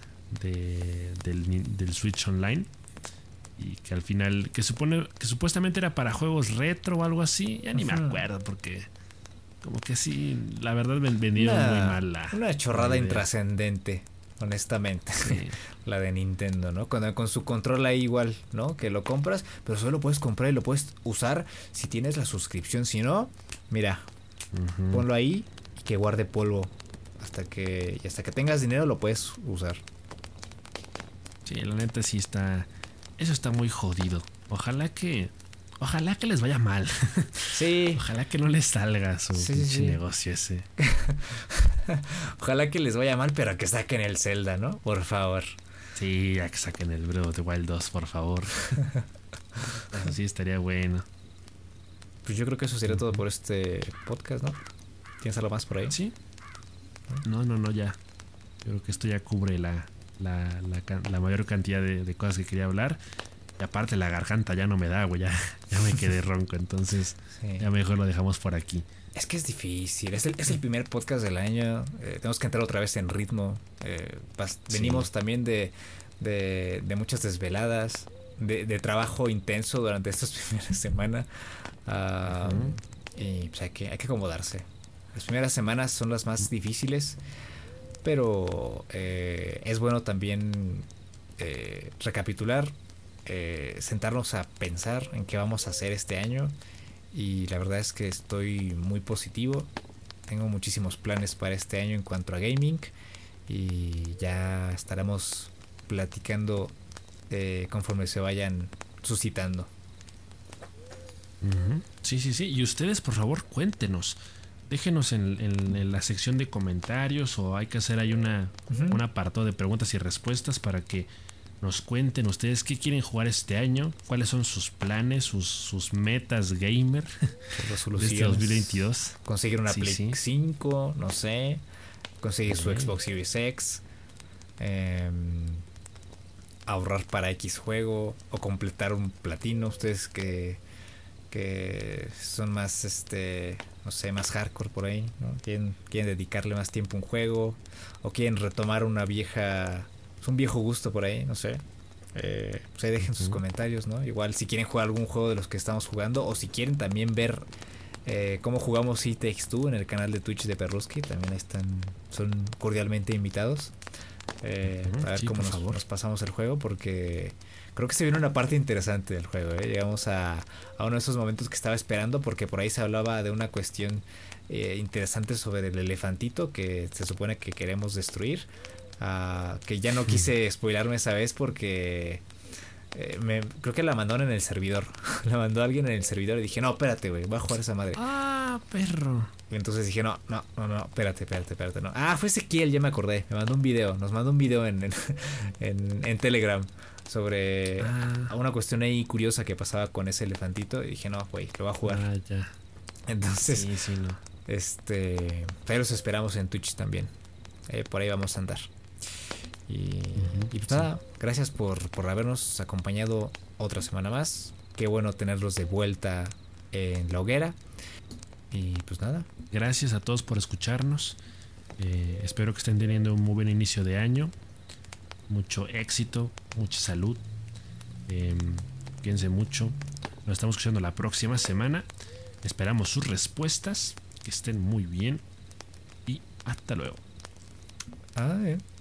del Switch Online. Y que al final, que supuestamente era para juegos retro o algo así. Ya ni me acuerdo porque como que sí, la verdad vendieron muy mal una chorrada intrascendente, honestamente. Sí. La de Nintendo, ¿no? Con su control ahí igual, ¿no? Que lo compras, pero solo lo puedes comprar y lo puedes usar si tienes la suscripción. Si no, mira, ponlo ahí y que guarde polvo hasta que tengas dinero lo puedes usar. Sí, la neta sí está... Eso está muy jodido. Ojalá que les vaya mal. Sí. Ojalá que no les salga su negocio ese. Ojalá que les vaya mal, pero que saquen el Zelda, ¿no? Por favor. Sí, ya que saquen el Breath of the Wild 2, por favor. Eso sí estaría bueno. Pues yo creo que eso sería todo por este podcast, ¿no? ¿Tienes algo más por ahí? Sí. No, ya. Yo creo que esto ya cubre la mayor cantidad de cosas que quería hablar. Y aparte la garganta ya no me da, güey. Ya me quedé ronco. Entonces ya mejor lo dejamos por aquí. Es que es difícil. Es el primer podcast del año. Tenemos que entrar otra vez en ritmo. Venimos también de muchas desveladas. De trabajo intenso durante estas primeras semanas. Y pues hay que acomodarse. Las primeras semanas son las más difíciles. Pero es bueno también recapitular, sentarnos a pensar en qué vamos a hacer este año. Y la verdad es que estoy muy positivo. Tengo muchísimos planes para este año en cuanto a gaming. Y ya estaremos platicando conforme se vayan suscitando. Sí. Y ustedes, por favor, cuéntenos. déjenos en la sección de comentarios, o hay que hacer ahí un apartado de preguntas y respuestas para que nos cuenten ustedes qué quieren jugar este año, cuáles son sus planes, sus metas gamer de este 2022. Conseguir una Play 5, no sé, conseguir su Xbox Series X, ahorrar para X juego o completar un platino. Ustedes que son más no sé, más hardcore por ahí, ¿no? Quieren dedicarle más tiempo a un juego, o quieren retomar un viejo gusto por ahí, no sé. Pues ahí dejen sus comentarios, ¿no? Igual si quieren jugar algún juego de los que estamos jugando, o si quieren también ver cómo jugamos It Takes Two en el canal de Twitch de Perruski, también son cordialmente invitados. A ver cómo nos pasamos el juego, porque creo que se viene una parte interesante del juego. Llegamos a uno de esos momentos que estaba esperando, porque por ahí se hablaba de una cuestión interesante sobre el elefantito que se supone que queremos destruir. Que ya no quise spoilarme esa vez porque creo que la mandaron en el servidor. La mandó alguien en el servidor y dije, no, espérate, güey, voy a jugar esa madre. Ah, perro. Y entonces dije, no, espérate, no. Ah, fue Ezequiel, ya me acordé. Nos mandó un video en Telegram sobre una cuestión ahí curiosa que pasaba con ese elefantito. Y dije, no, güey, lo voy a jugar. Ya. Entonces, sí, no. Pero los esperamos en Twitch también. Por ahí vamos a andar. Y pues nada, gracias por habernos acompañado otra semana más. Qué bueno tenerlos de vuelta en la hoguera. Y pues nada, gracias a todos por escucharnos. Espero que estén teniendo un muy buen inicio de año. Mucho éxito, mucha salud. Cuídense mucho. Nos estamos escuchando la próxima semana. Esperamos sus respuestas. Que estén muy bien. Y hasta luego.